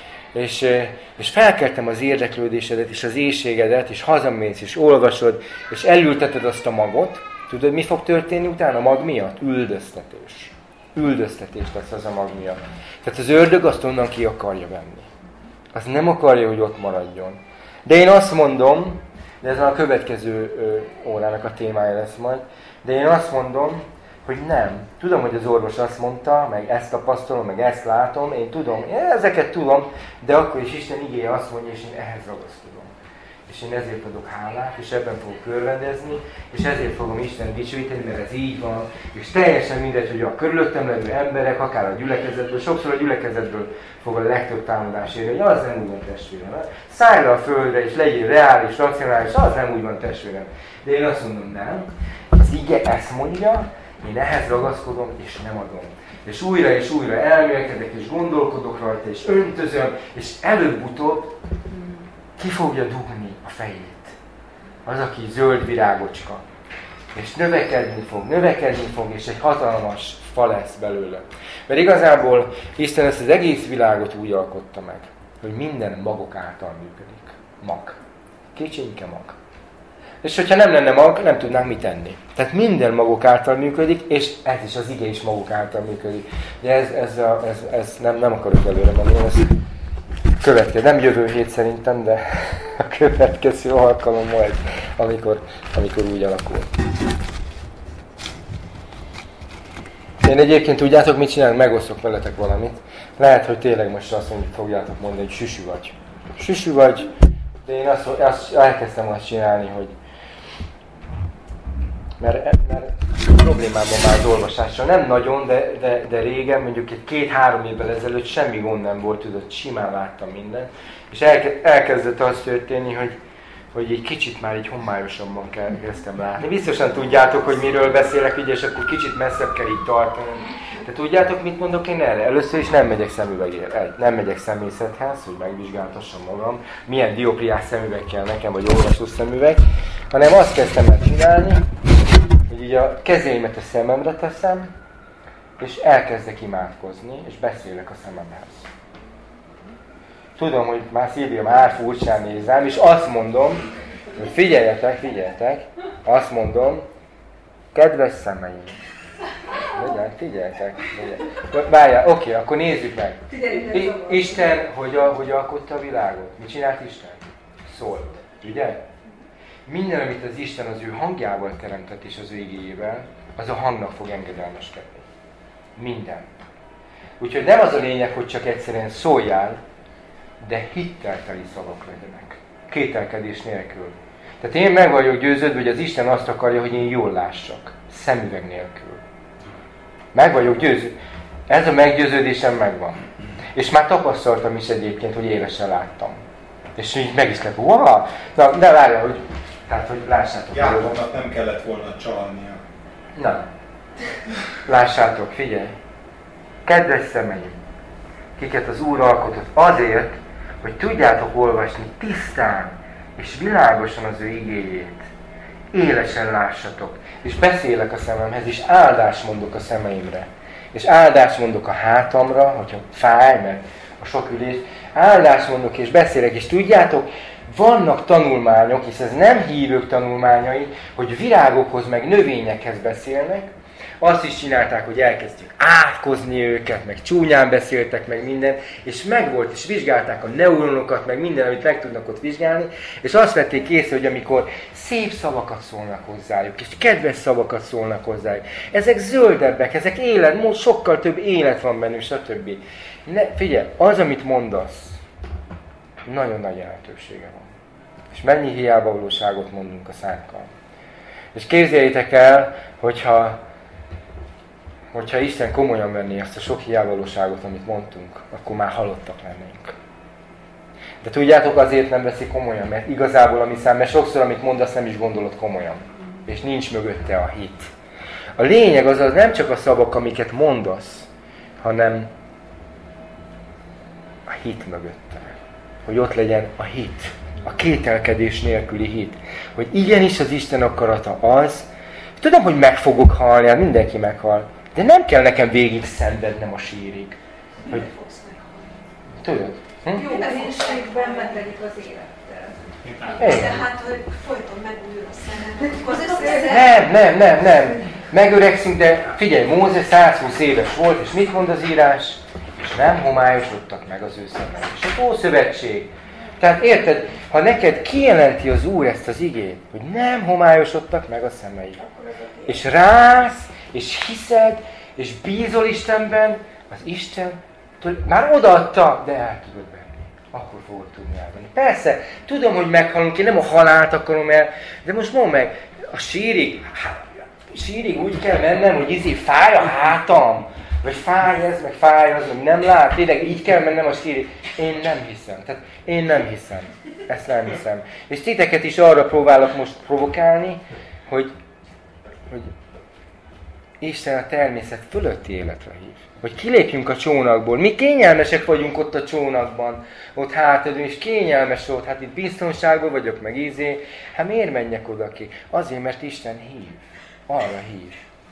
és felkeltem az érdeklődésedet, és az éhségedet, és hazamész, és olvasod, és elülteted azt a magot, tudod, mi fog történni utána a mag miatt? Üldöztetés. Üldöztetés lesz az a mag miatt. Tehát az ördög azt onnan ki akarja venni. Az nem akarja, hogy ott maradjon. De én azt mondom, de ez a következő órának a témája lesz majd, de én azt mondom, hogy nem. Tudom, hogy az orvos azt mondta, meg ezt tapasztalom, meg ezt látom, én ezeket tudom, de akkor is Isten igéje azt mondja, és én ehhez ragaszkodom. És én ezért adok hálát, és ebben fogok örvendezni, és ezért fogom Isten dicsőíteni, mert ez így van, és teljesen mindegy, hogy a körülöttem levő emberek, akár a gyülekezetből, sokszor a gyülekezetből fog a legtöbb támadás érni, hogy az nem úgy van testvérem. Szállj le a földre, és legyél reális, racionális, az nem úgy van testvérem. De én azt mondom, nem. Az ige ezt mondja, én ehhez ragaszkodom, és nem adom. És újra elmélkedek, és gondolkodok rajta, és öntözöm, és előbb-utóbb ki fogja dugni a fejét. Az, aki zöld virágocska. És növekedni fog, és egy hatalmas fa lesz belőle. Mert igazából Isten ezt az egész világot úgy alkotta meg, hogy minden magok által működik. Mag. Kicsinke mag. És hogyha nem lenne mag, nem tudnánk mit tenni. Tehát minden magok által működik, és ez is az ige is magok által működik. De ez nem akarok előre menni. Következő, nem jövő hét szerintem, de a következő alkalom majd, amikor úgy alakul. Én egyébként tudjátok, mit csinálok? Megosztok veletek valamit. Lehet, hogy tényleg most azt fogjátok mondani, hogy süsű vagy. Süsű vagy, de én elkezdtem azt csinálni, hogy mert problémám van már az olvasással. Nem nagyon, de régen, mondjuk egy 2-3 évvel ezelőtt semmi gond nem volt, tudod, simán láttam mindent. És elkezdett az történni, hogy egy kicsit már így homályosabban kezdtem látni. Biztosan tudjátok, hogy miről beszélek, ugye, és akkor kicsit messzebb kell így tartani. De tudjátok, mit mondok én erre? Először is nem megyek szemüvegért, nem megyek szemészethez, hogy megvizsgáltassam magam, milyen diopriás szemüveg kell nekem, vagy olvasó szemüveg, hanem azt kezdtem el csinálni, hogy így a kezeimet a szememre teszem, és elkezdek imádkozni, és beszélek a szememhez. Tudom, hogy már Szilvia már furcsán néz rám, és azt mondom, hogy figyeljetek, azt mondom, kedves szemeim. Figyeljetek. Várjál, oké, akkor nézzük meg. Isten, hogy alkotta a világot? Mit csinált Isten? Szólt, ugye? Minden, amit az Isten az ő hangjával teremtett és az ő igéjével, az a hangnak fog engedelmeskedni. Minden. Úgyhogy nem az a lényeg, hogy csak egyszerűen szóljál, de hittelteli szavak legyenek. Kételkedés nélkül. Tehát én meg vagyok győződve, hogy az Isten azt akarja, hogy én jól lássak. Szemüveg nélkül. Meg vagyok győződve. Ez a meggyőződésem megvan. És már tapasztaltam is egyébként, hogy élesen láttam. És így meg is lett. Wow! Na, de várjál, hogy... Tehát, hogy lássátok. Jákobnak nem kellett volna csalnia. Na. Lássátok, figyelj. Kedves szemeim, kiket az Úr alkotott azért, hogy tudjátok olvasni tisztán és világosan az ő igéjét. Élesen lássatok. És beszélek a szememhez, és áldást mondok a szemeimre. És áldást mondok a hátamra, hogyha fáj, mert a sok ülés. Áldást mondok, és beszélek, és tudjátok, vannak tanulmányok, és ez nem hívők tanulmányai, hogy virágokhoz, meg növényekhez beszélnek. Azt is csinálták, hogy elkezdjük átkozni őket, meg csúnyán beszéltek, meg minden, és megvolt, és vizsgálták a neuronokat, meg minden, amit meg tudnak ott vizsgálni, és azt vették észre, hogy amikor szép szavakat szólnak hozzájuk, és kedves szavakat szólnak hozzájuk, ezek zöldebbek, ezek élet, sokkal több élet van bennük, stb. Figyelj, az, amit mondasz, nagyon nagy jelentősége van. És mennyi hiábavalóságot mondunk a szánkkal. És képzeljétek el, hogyha Isten komolyan venné azt a sok hiávalóságot, amit mondtunk, akkor már halottak lennénk. De tudjátok, azért nem veszik komolyan, mert igazából mert sokszor, amit mondasz, nem is gondolod komolyan. És nincs mögötte a hit. A lényeg az nem csak a szavak, amiket mondasz, hanem a hit mögötte. Hogy ott legyen a hit. A kételkedés nélküli hit. Hogy igenis az Isten akarata az, tudom, hogy meg fogok halni, hát mindenki meghal, de nem kell nekem végig szenvednem a sírig. Hogy... Tudod? Jó, reménységben megvegyük az élettel. De hát, hogy folyton megújul a szemem. Nem. Megöregszünk, de figyelj, Mózes 120 éves volt, és mit mond az írás? És nem homályosodtak meg az ő szemei. És az Ószövetség. Tehát érted, ha neked kijelenti az Úr ezt az igét, hogy nem homályosodtak meg a szemei, és rász, és hiszed, és bízol Istenben, az Isten már odaadta, de el tudod venni. Akkor fogod tudni elvenni. Persze, tudom, hogy meghalunk, én nem a halált akarom el, de most mondd meg, a sírig úgy kell mennem, hogy fáj a hátam, vagy fáj ez, meg fáj az, meg nem lát, tényleg így kell mennem a sírig. Én nem hiszem. Tehát én nem hiszem. Ezt nem hiszem. És titeket is arra próbálok most provokálni, hogy Isten a természet fölötti életre hív. Hogy kilépjünk a csónakból. Mi kényelmesek vagyunk ott a csónakban. Ott hátadon, és kényelmes ott. Hát itt biztonságban vagyok, meg Hát miért menjek oda ki? Azért, mert Isten hív. Arra hív.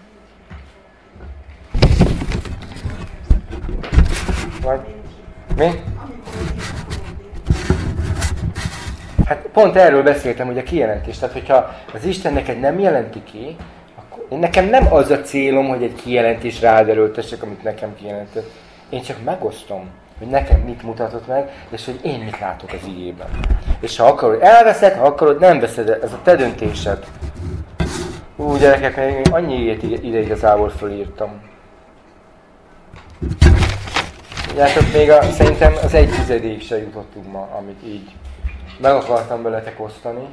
Vagy? Mi? Hát pont erről beszéltem, hogy a kijelentés. Tehát, hogyha az Isten neked nem jelenti ki, nekem nem az a célom, hogy egy kijelentés rád erőltessek, amit nekem kijelentett. Én csak megosztom, hogy nekem mit mutatott meg, és hogy én mit látok az igében. És ha akarod, elveszed, ha akarod, nem veszed, ez a te döntésed. Gyerekek, még annyi ide igazából fölírtam. Tudjátok, még szerintem az 1/10 se jutottunk ma, amit így meg akartam veletek osztani.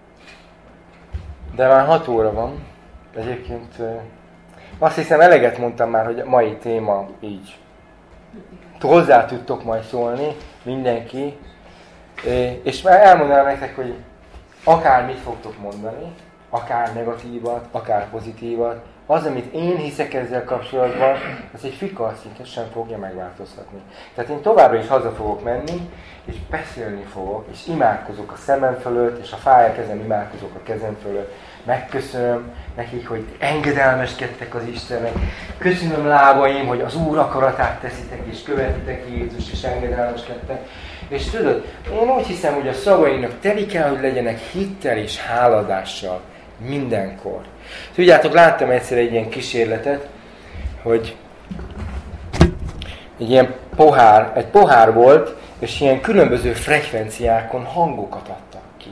De már 6 óra van. Egyébként azt hiszem eleget mondtam már, hogy a mai téma így hozzá tudtok majd szólni, mindenki. És már elmondanám nektek, hogy akár mit fogtok mondani, akár negatívat, akár pozitívat, az, amit én hiszek ezzel kapcsolatban, az egy fikaszintet sem fogja megváltoztatni. Tehát én továbbra is haza fogok menni, és beszélni fogok, és imádkozok a szemem fölött, és ha fáj a kezem, imádkozok a kezem fölött. Megköszönöm nekik, hogy engedelmeskedtek az Istennek. Köszönöm lábaim, hogy az Úr akaratát teszitek, és követitek Jézus, és engedelmeskedtek. És tudod, én úgy hiszem, hogy a szavainak teli kell, hogy legyenek hittel és háladással mindenkor. Tudjátok, láttam egyszer egy ilyen kísérletet, hogy egy pohár volt, és ilyen különböző frekvenciákon hangokat adtak ki.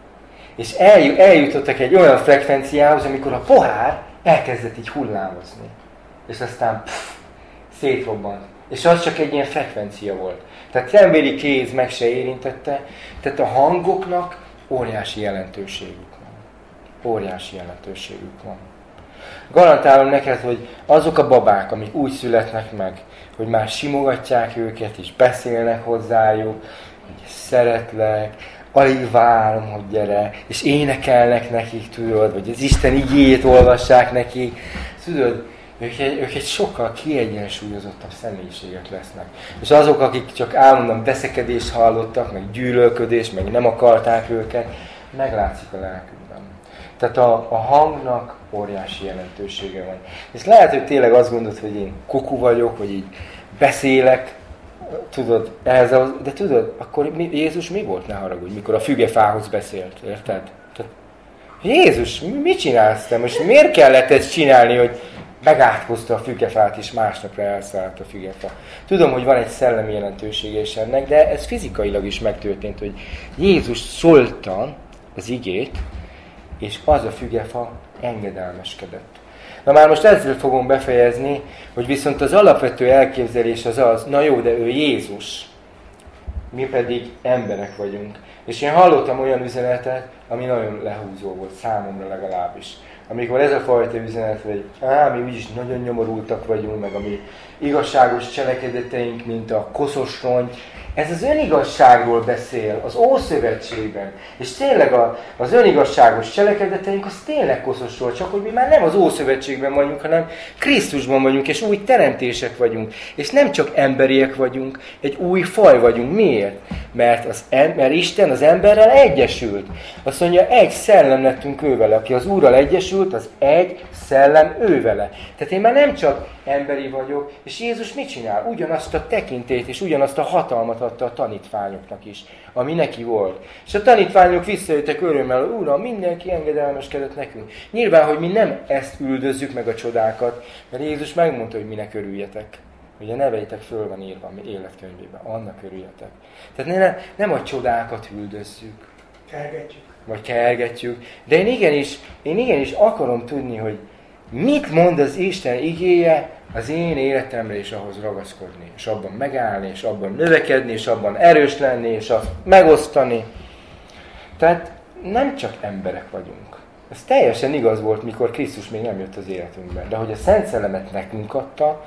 És eljutottak egy olyan frekvenciához, amikor a pohár elkezdett így hullámozni. És aztán szétrobbant. És az csak egy ilyen frekvencia volt. Tehát emberi kéz meg se érintette, tehát a hangoknak óriási jelentőségük van. Óriási jelentőségük van. Garantálom neked, hogy azok a babák, amik úgy születnek meg, hogy már simogatják őket, és beszélnek hozzájuk, hogy szeretlek, alig várom, hogy gyere, és énekelnek nekik, tudod, vagy az Isten igéjét olvassák nekik, tudod, ők egy sokkal kiegyensúlyozottabb személyiségek lesznek. És azok, akik csak állandóan veszekedést hallottak, meg gyűlölködést, meg nem akarták őket, meglátszik a lelkükben. Tehát a hangnak óriási jelentősége van. És lehet, hogy tényleg azt gondolod, hogy én kuku vagyok, vagy így beszélek, tudod, de tudod, akkor Jézus mi volt, ne haragudj, mikor a fügefához beszélt, érted? Tehát, Jézus, mit csinálsz te? Most miért kellett ezt csinálni, hogy megátkozta a fügefát, és másnapra elszállt a fügefa? Tudom, hogy van egy szellemi jelentősége is ennek, de ez fizikailag is megtörtént, hogy Jézus szólta az igét, és az a fügefa engedelmeskedett. Na már most ezzel fogom befejezni, hogy viszont az alapvető elképzelés az, na jó, de ő Jézus, mi pedig emberek vagyunk. És én hallottam olyan üzenetet, ami nagyon lehúzó volt, számomra legalábbis. Amikor ez a fajta üzenet, hogy mi úgyis nagyon nyomorultak vagyunk, meg a mi igazságos cselekedeteink, mint a koszos rongy, ez az önigazságról beszél, az Ószövetségben. És tényleg az önigazságos cselekedeteink, az tényleg koszosról, csak hogy mi már nem az Ószövetségben vagyunk, hanem Krisztusban vagyunk, és új teremtések vagyunk. És nem csak emberiek vagyunk, egy új faj vagyunk. Miért? Mert Isten az emberrel egyesült. Azt mondja, egy szellem lettünk ővele. Aki az Úrral egyesült, az egy szellem ővele. Tehát én már nem csak emberi vagyok, és Jézus mit csinál? Ugyanazt a tekintélyt és ugyanazt a hatalmat adta a tanítványoknak is, ami neki volt. És a tanítványok visszajöttek örömmel, Uram, mindenki engedelmeskedett nekünk. Nyilván, hogy mi nem ezt üldözzük meg a csodákat, mert Jézus megmondta, hogy minek örüljetek. Hogy a neveitek föl van írva a mi életkönyvében, annak örüljetek. Tehát nem a csodákat üldözzük. Vagy kergetjük. De én igenis akarom tudni, hogy mit mond az Isten igéje az én életemre, és ahhoz ragaszkodni, és abban megállni, és abban növekedni, és abban erős lenni, és azt megosztani. Tehát nem csak emberek vagyunk. Ez teljesen igaz volt, mikor Krisztus még nem jött az életünkben. De hogy a Szent Szellemet nekünk adta,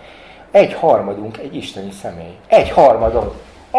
1/3 egy isteni személy. 1/3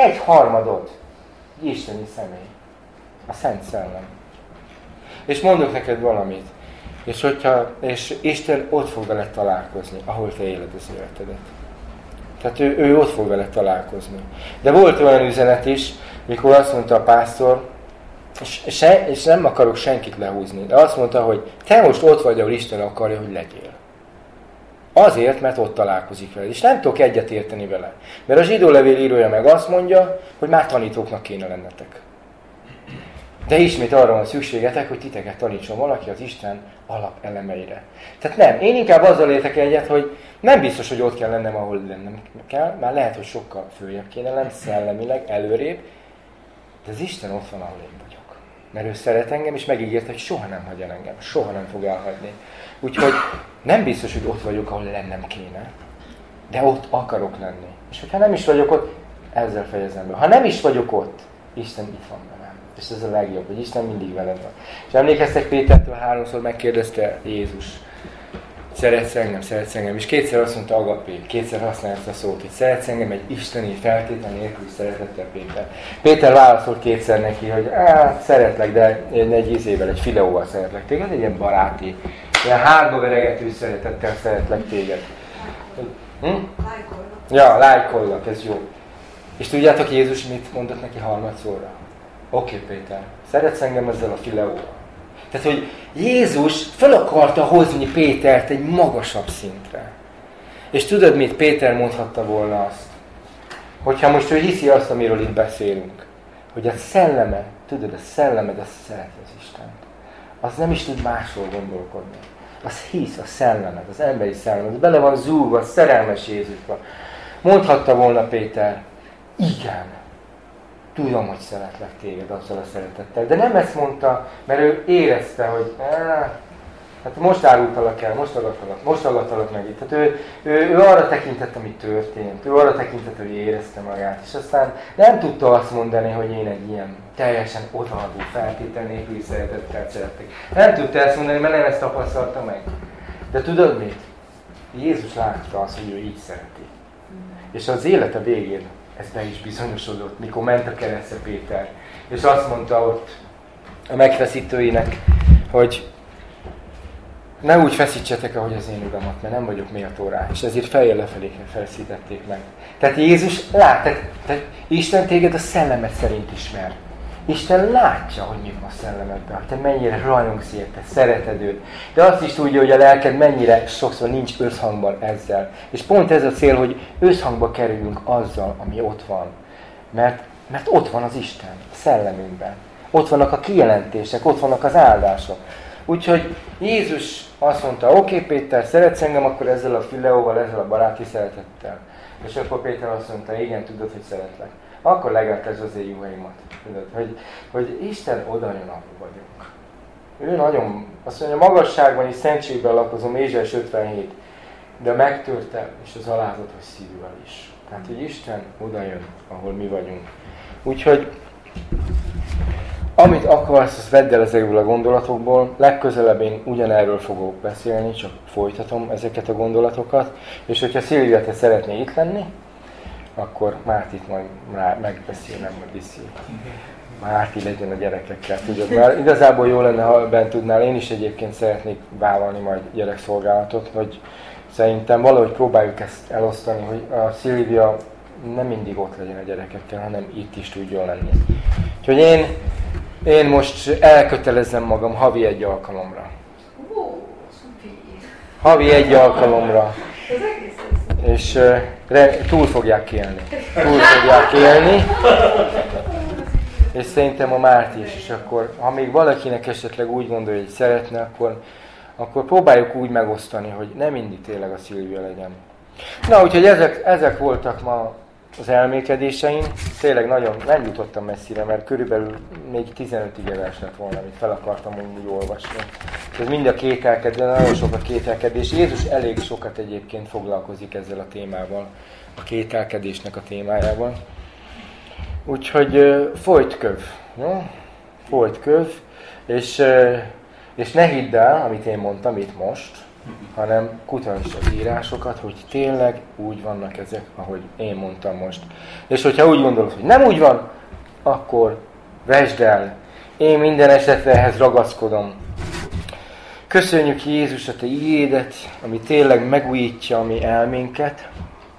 egy isteni személy. A Szent Szellem. És mondok neked valamit. És Isten ott fog veled találkozni, ahol te éled az életedet. Tehát ő ott fog veled találkozni. De volt olyan üzenet is, mikor azt mondta a pásztor, és nem akarok senkit lehúzni, de azt mondta, hogy te most ott vagy, ahol Isten akarja, hogy legyél. Azért, mert ott találkozik veled. És nem tudok egyet érteni vele. Mert a zsidó levél írója meg azt mondja, hogy már tanítóknak kéne lennetek. De ismét arra van szükségetek, hogy titeket tanítson valaki az Isten alapelemeire. Tehát nem, én inkább azzal értek egyet, hogy nem biztos, hogy ott kell lennem, ahol lennem kell, már lehet, hogy sokkal följebb kéne lennem, szellemileg, előrébb, de az Isten ott van, ahol én vagyok. Mert ő szeret engem, és megígért, hogy soha nem hagy el engem, soha nem fog elhagyni. Úgyhogy nem biztos, hogy ott vagyok, ahol lennem kéne, de ott akarok lenni. És hogyha nem is vagyok ott, ezzel fejezem be. Ha nem is vagyok ott, Isten itt van velem. És ez a legjobb, hogy Isten mindig veled van. És emlékeztek, Pétertől 3-szor megkérdezte Jézus. szeretsz engem. És kétszer azt mondta agapé, kétszer használja ezt a szót, hogy szeretsz engem egy isteni feltétel nélküli szeretettel, Péter. Péter válaszolt kétszer neki, hogy szeretlek, de egy ízével, egy fileóval szeretlek téged, egy ilyen baráti, ilyen hátba veregető szeretettel szeretlek téged. Ja, lájkollak, ez jó. És tudjátok, Jézus mit mondott neki harmadszorra? Oké, Péter, szeretsz engem ezzel a fileóval. Tehát, hogy Jézus fel akarta hozni Pétert egy magasabb szintre. És tudod mit? Péter mondhatta volna azt, hogyha most ő hiszi azt, amiről itt beszélünk, hogy a szelleme, tudod, a szellemed, az szereti az Istent. Az nem is tud másról gondolkodni. Az hisz, a szellemed, az emberi szellemed, az bele van zúgva, szerelmes Jézusba. Mondhatta volna Péter, igen, tudom, hogy szeretlek téged azzal a szeretettel. De nem ezt mondta, mert ő érezte, hogy hát most árultalak el, most agattalak meg itt. Tehát ő arra tekintett, ami történt, ő arra tekintett, hogy érezte magát. És aztán nem tudta azt mondani, hogy én egy ilyen teljesen odaadó feltétel nélküli szeretettel szeretek. Nem tudta ezt mondani, mert nem ezt tapasztalta meg. De tudod mit? Jézus látta azt, hogy ő így szereti. És az élete végén ez be is bizonyosodott, mikor ment a keresztre Péter. És azt mondta ott a megfeszítőinek, hogy ne úgy feszítsetek, ahogy az én uramat, mert nem vagyok méltó rá. És ezért fejjel lefelé feszítették meg. Tehát Jézus lát, tehát Isten téged a szellemet szerint ismer. Isten látja, hogy mi van a szellemedben, hogy te mennyire rajongsz érte, szereted őt. De azt is tudja, hogy a lelked mennyire sokszor nincs összhangban ezzel. És pont ez a cél, hogy összhangba kerüljünk azzal, ami ott van. Mert ott van az Isten, a szellemünkben. Ott vannak a kijelentések, ott vannak az áldások. Úgyhogy Jézus azt mondta, oké, Péter, szeretsz engem, akkor ezzel a fileóval, ezzel a baráti szeretettel. És akkor Péter azt mondta, igen, tudod, hogy szeretlek. Akkor legelkezd az én juhaimat. Tudod, hogy Isten oda jön, ahol vagyunk. Ő nagyon, azt mondja, magasságban és szentségben lakozom, Ézsaiás 57, de megtörtem és az alázatos szívvel is. Tehát, hogy Isten oda jön, ahol mi vagyunk. Úgyhogy, amit akarsz, azt vedd el ezekből a gondolatokból. Legközelebb én ugyanerről fogok beszélni, csak folytatom ezeket a gondolatokat. És hogyha Szilvia, te szeretnél itt lenni, akkor Mártit majd megbeszélnem, majd viszi. Márti legyen a gyerekekkel, tudod. Már igazából jó lenne, ha bent tudnál. Én is egyébként szeretnék vállalni majd gyerekszolgálatot, hogy szerintem valahogy próbáljuk ezt elosztani, hogy a Szilvia nem mindig ott legyen a gyerekekkel, hanem itt is tudjon lenni. Úgyhogy én most elkötelezem magam havi 1 alkalomra. Havi 1 alkalomra. És túl fogják élni. És szerintem a Márti is. És akkor, ha még valakinek esetleg úgy gondolja, hogy szeretne, akkor próbáljuk úgy megosztani, hogy nem mindig tényleg a Szilvia legyen. Na, úgyhogy ezek voltak ma az elmékedéseim. Tényleg nagyon nem jutottam messzire, mert körülbelül még 15 igevers lett volna, amit fel akartam úgy olvasni. És ez mind a kételkedés, nagyon sok a kételkedés. Jézus elég sokat egyébként foglalkozik ezzel a témával, a kételkedésnek a témájával. Úgyhogy folyt köv, jó? Folyt köv, és ne hidd el, amit én mondtam itt most, hanem kutasd az írásokat, hogy tényleg úgy vannak ezek, ahogy én mondtam most. És hogyha úgy gondolod, hogy nem úgy van, akkor vesd el. Én minden esetre ehhez ragaszkodom. Köszönjük Jézus a te igédet, ami tényleg megújítja a mi elménket,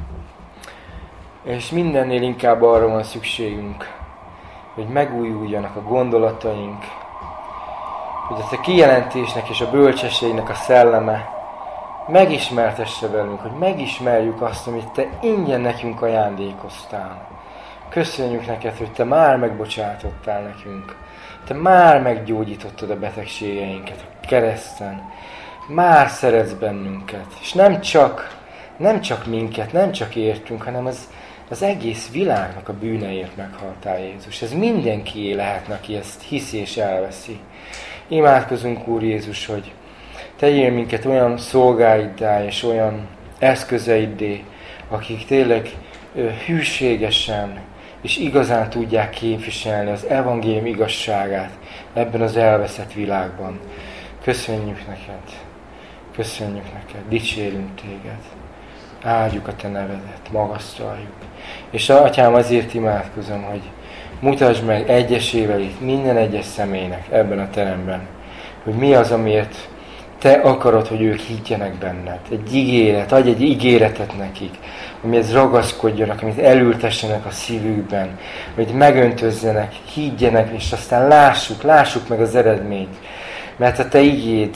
és mindennél inkább arra van szükségünk, hogy megújuljanak a gondolataink, hogy ezt a kijelentésnek és a bölcsességnek a szelleme megismertesse velünk, hogy megismerjük azt, amit te ingyen nekünk ajándékoztál. Köszönjük neked, hogy te már megbocsátottál nekünk. Te már meggyógyítottad a betegségeinket a kereszten. Már szeretsz bennünket. És nem csak minket, nem csak értünk, hanem az egész világnak a bűneért meghaltál, Jézus. Ez mindenkié lehetne, aki ezt hiszi és elveszi. Imádkozunk, Úr Jézus, hogy tegyél minket olyan szolgáiddá és olyan eszközeiddé, akik tényleg hűségesen és igazán tudják képviselni az evangélium igazságát ebben az elveszett világban. Köszönjük neked! Köszönjük neked, dicsérünk téged. Áldjuk a te nevedet, magasztaljuk. És Atyám, azért imádkozom, hogy mutasd meg egyesével itt minden egyes személynek ebben a teremben, hogy mi az, amiért te akarod, hogy ők higgyenek benned. Egy ígéret, adj egy ígéretet nekik, amihez ragaszkodjanak, amit elültessenek a szívükben, hogy megöntözzenek, higgyenek, és aztán lássuk meg az eredményt. Mert a te igéd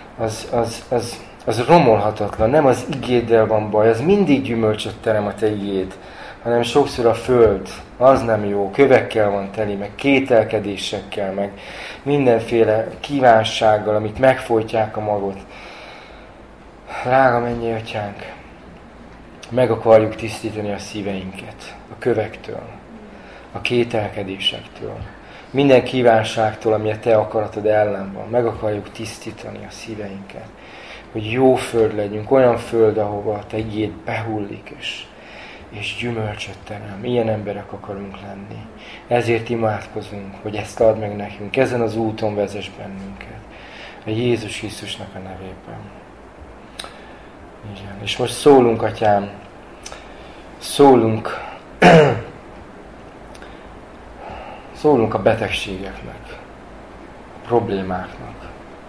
az romolhatatlan, nem az igéddel van baj, az mindig gyümölcsöt terem a te igéd, hanem sokszor a föld, az nem jó, kövekkel van teli, meg kételkedésekkel, meg mindenféle kívánsággal, amit megfojtják a magot. Drága mennyei Atyánk, meg akarjuk tisztítani a szíveinket a kövektől, a kételkedésektől, minden kívánságtól, ami a te akaratod ellen van. Meg akarjuk tisztítani a szíveinket, hogy jó föld legyünk, olyan föld, ahova a te igéd behullik, és gyümölcsöt terem. Ilyen emberek akarunk lenni. Ezért imádkozunk, hogy ezt add meg nekünk. Ezen az úton vezess bennünket. A Jézus Krisztusnak a nevében. Igen. És most szólunk, Atyám, szólunk a betegségeknek, a problémáknak.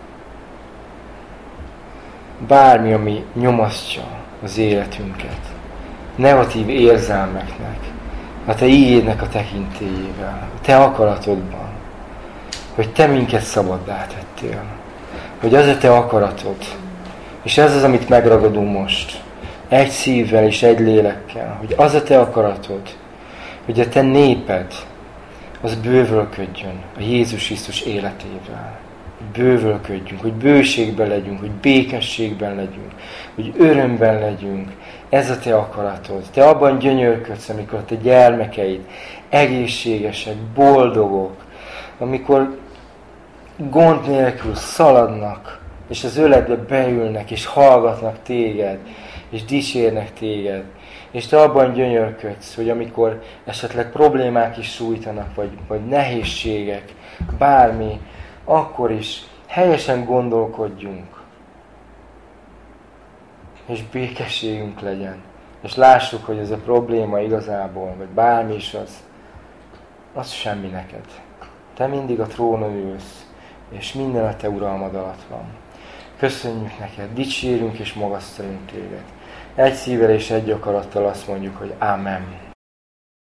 Bármi, ami nyomasztja az életünket, negatív érzelmeknek, a te igédnek a tekintélyével, a te akaratodban, hogy te minket szabaddá tettél, hogy az a te akaratod, és ez az, amit megragadunk most, egy szívvel és egy lélekkel, hogy az a te akaratod, hogy a te néped, az bővölködjön a Jézus Krisztus életével. Hogy bővölködjünk, hogy bőségben legyünk, hogy békességben legyünk, hogy örömben legyünk. Ez a te akaratod. Te abban gyönyörködsz, amikor a te gyermekeid egészségesek, boldogok, amikor gond nélkül szaladnak, és az öletbe beülnek, és hallgatnak téged, és dicsérnek téged. És te abban gyönyörködsz, hogy amikor esetleg problémák is sújtanak, vagy nehézségek, bármi, akkor is helyesen gondolkodjunk, és békességünk legyen. És lássuk, hogy ez a probléma igazából, vagy bármi is az semmi neked. Te mindig a trónon ülsz, és minden a te uralmad alatt van. Köszönjük neked, dicsérünk és magasztaljunk téged. Egy szívvel és egy akarattal azt mondjuk, hogy Ámen.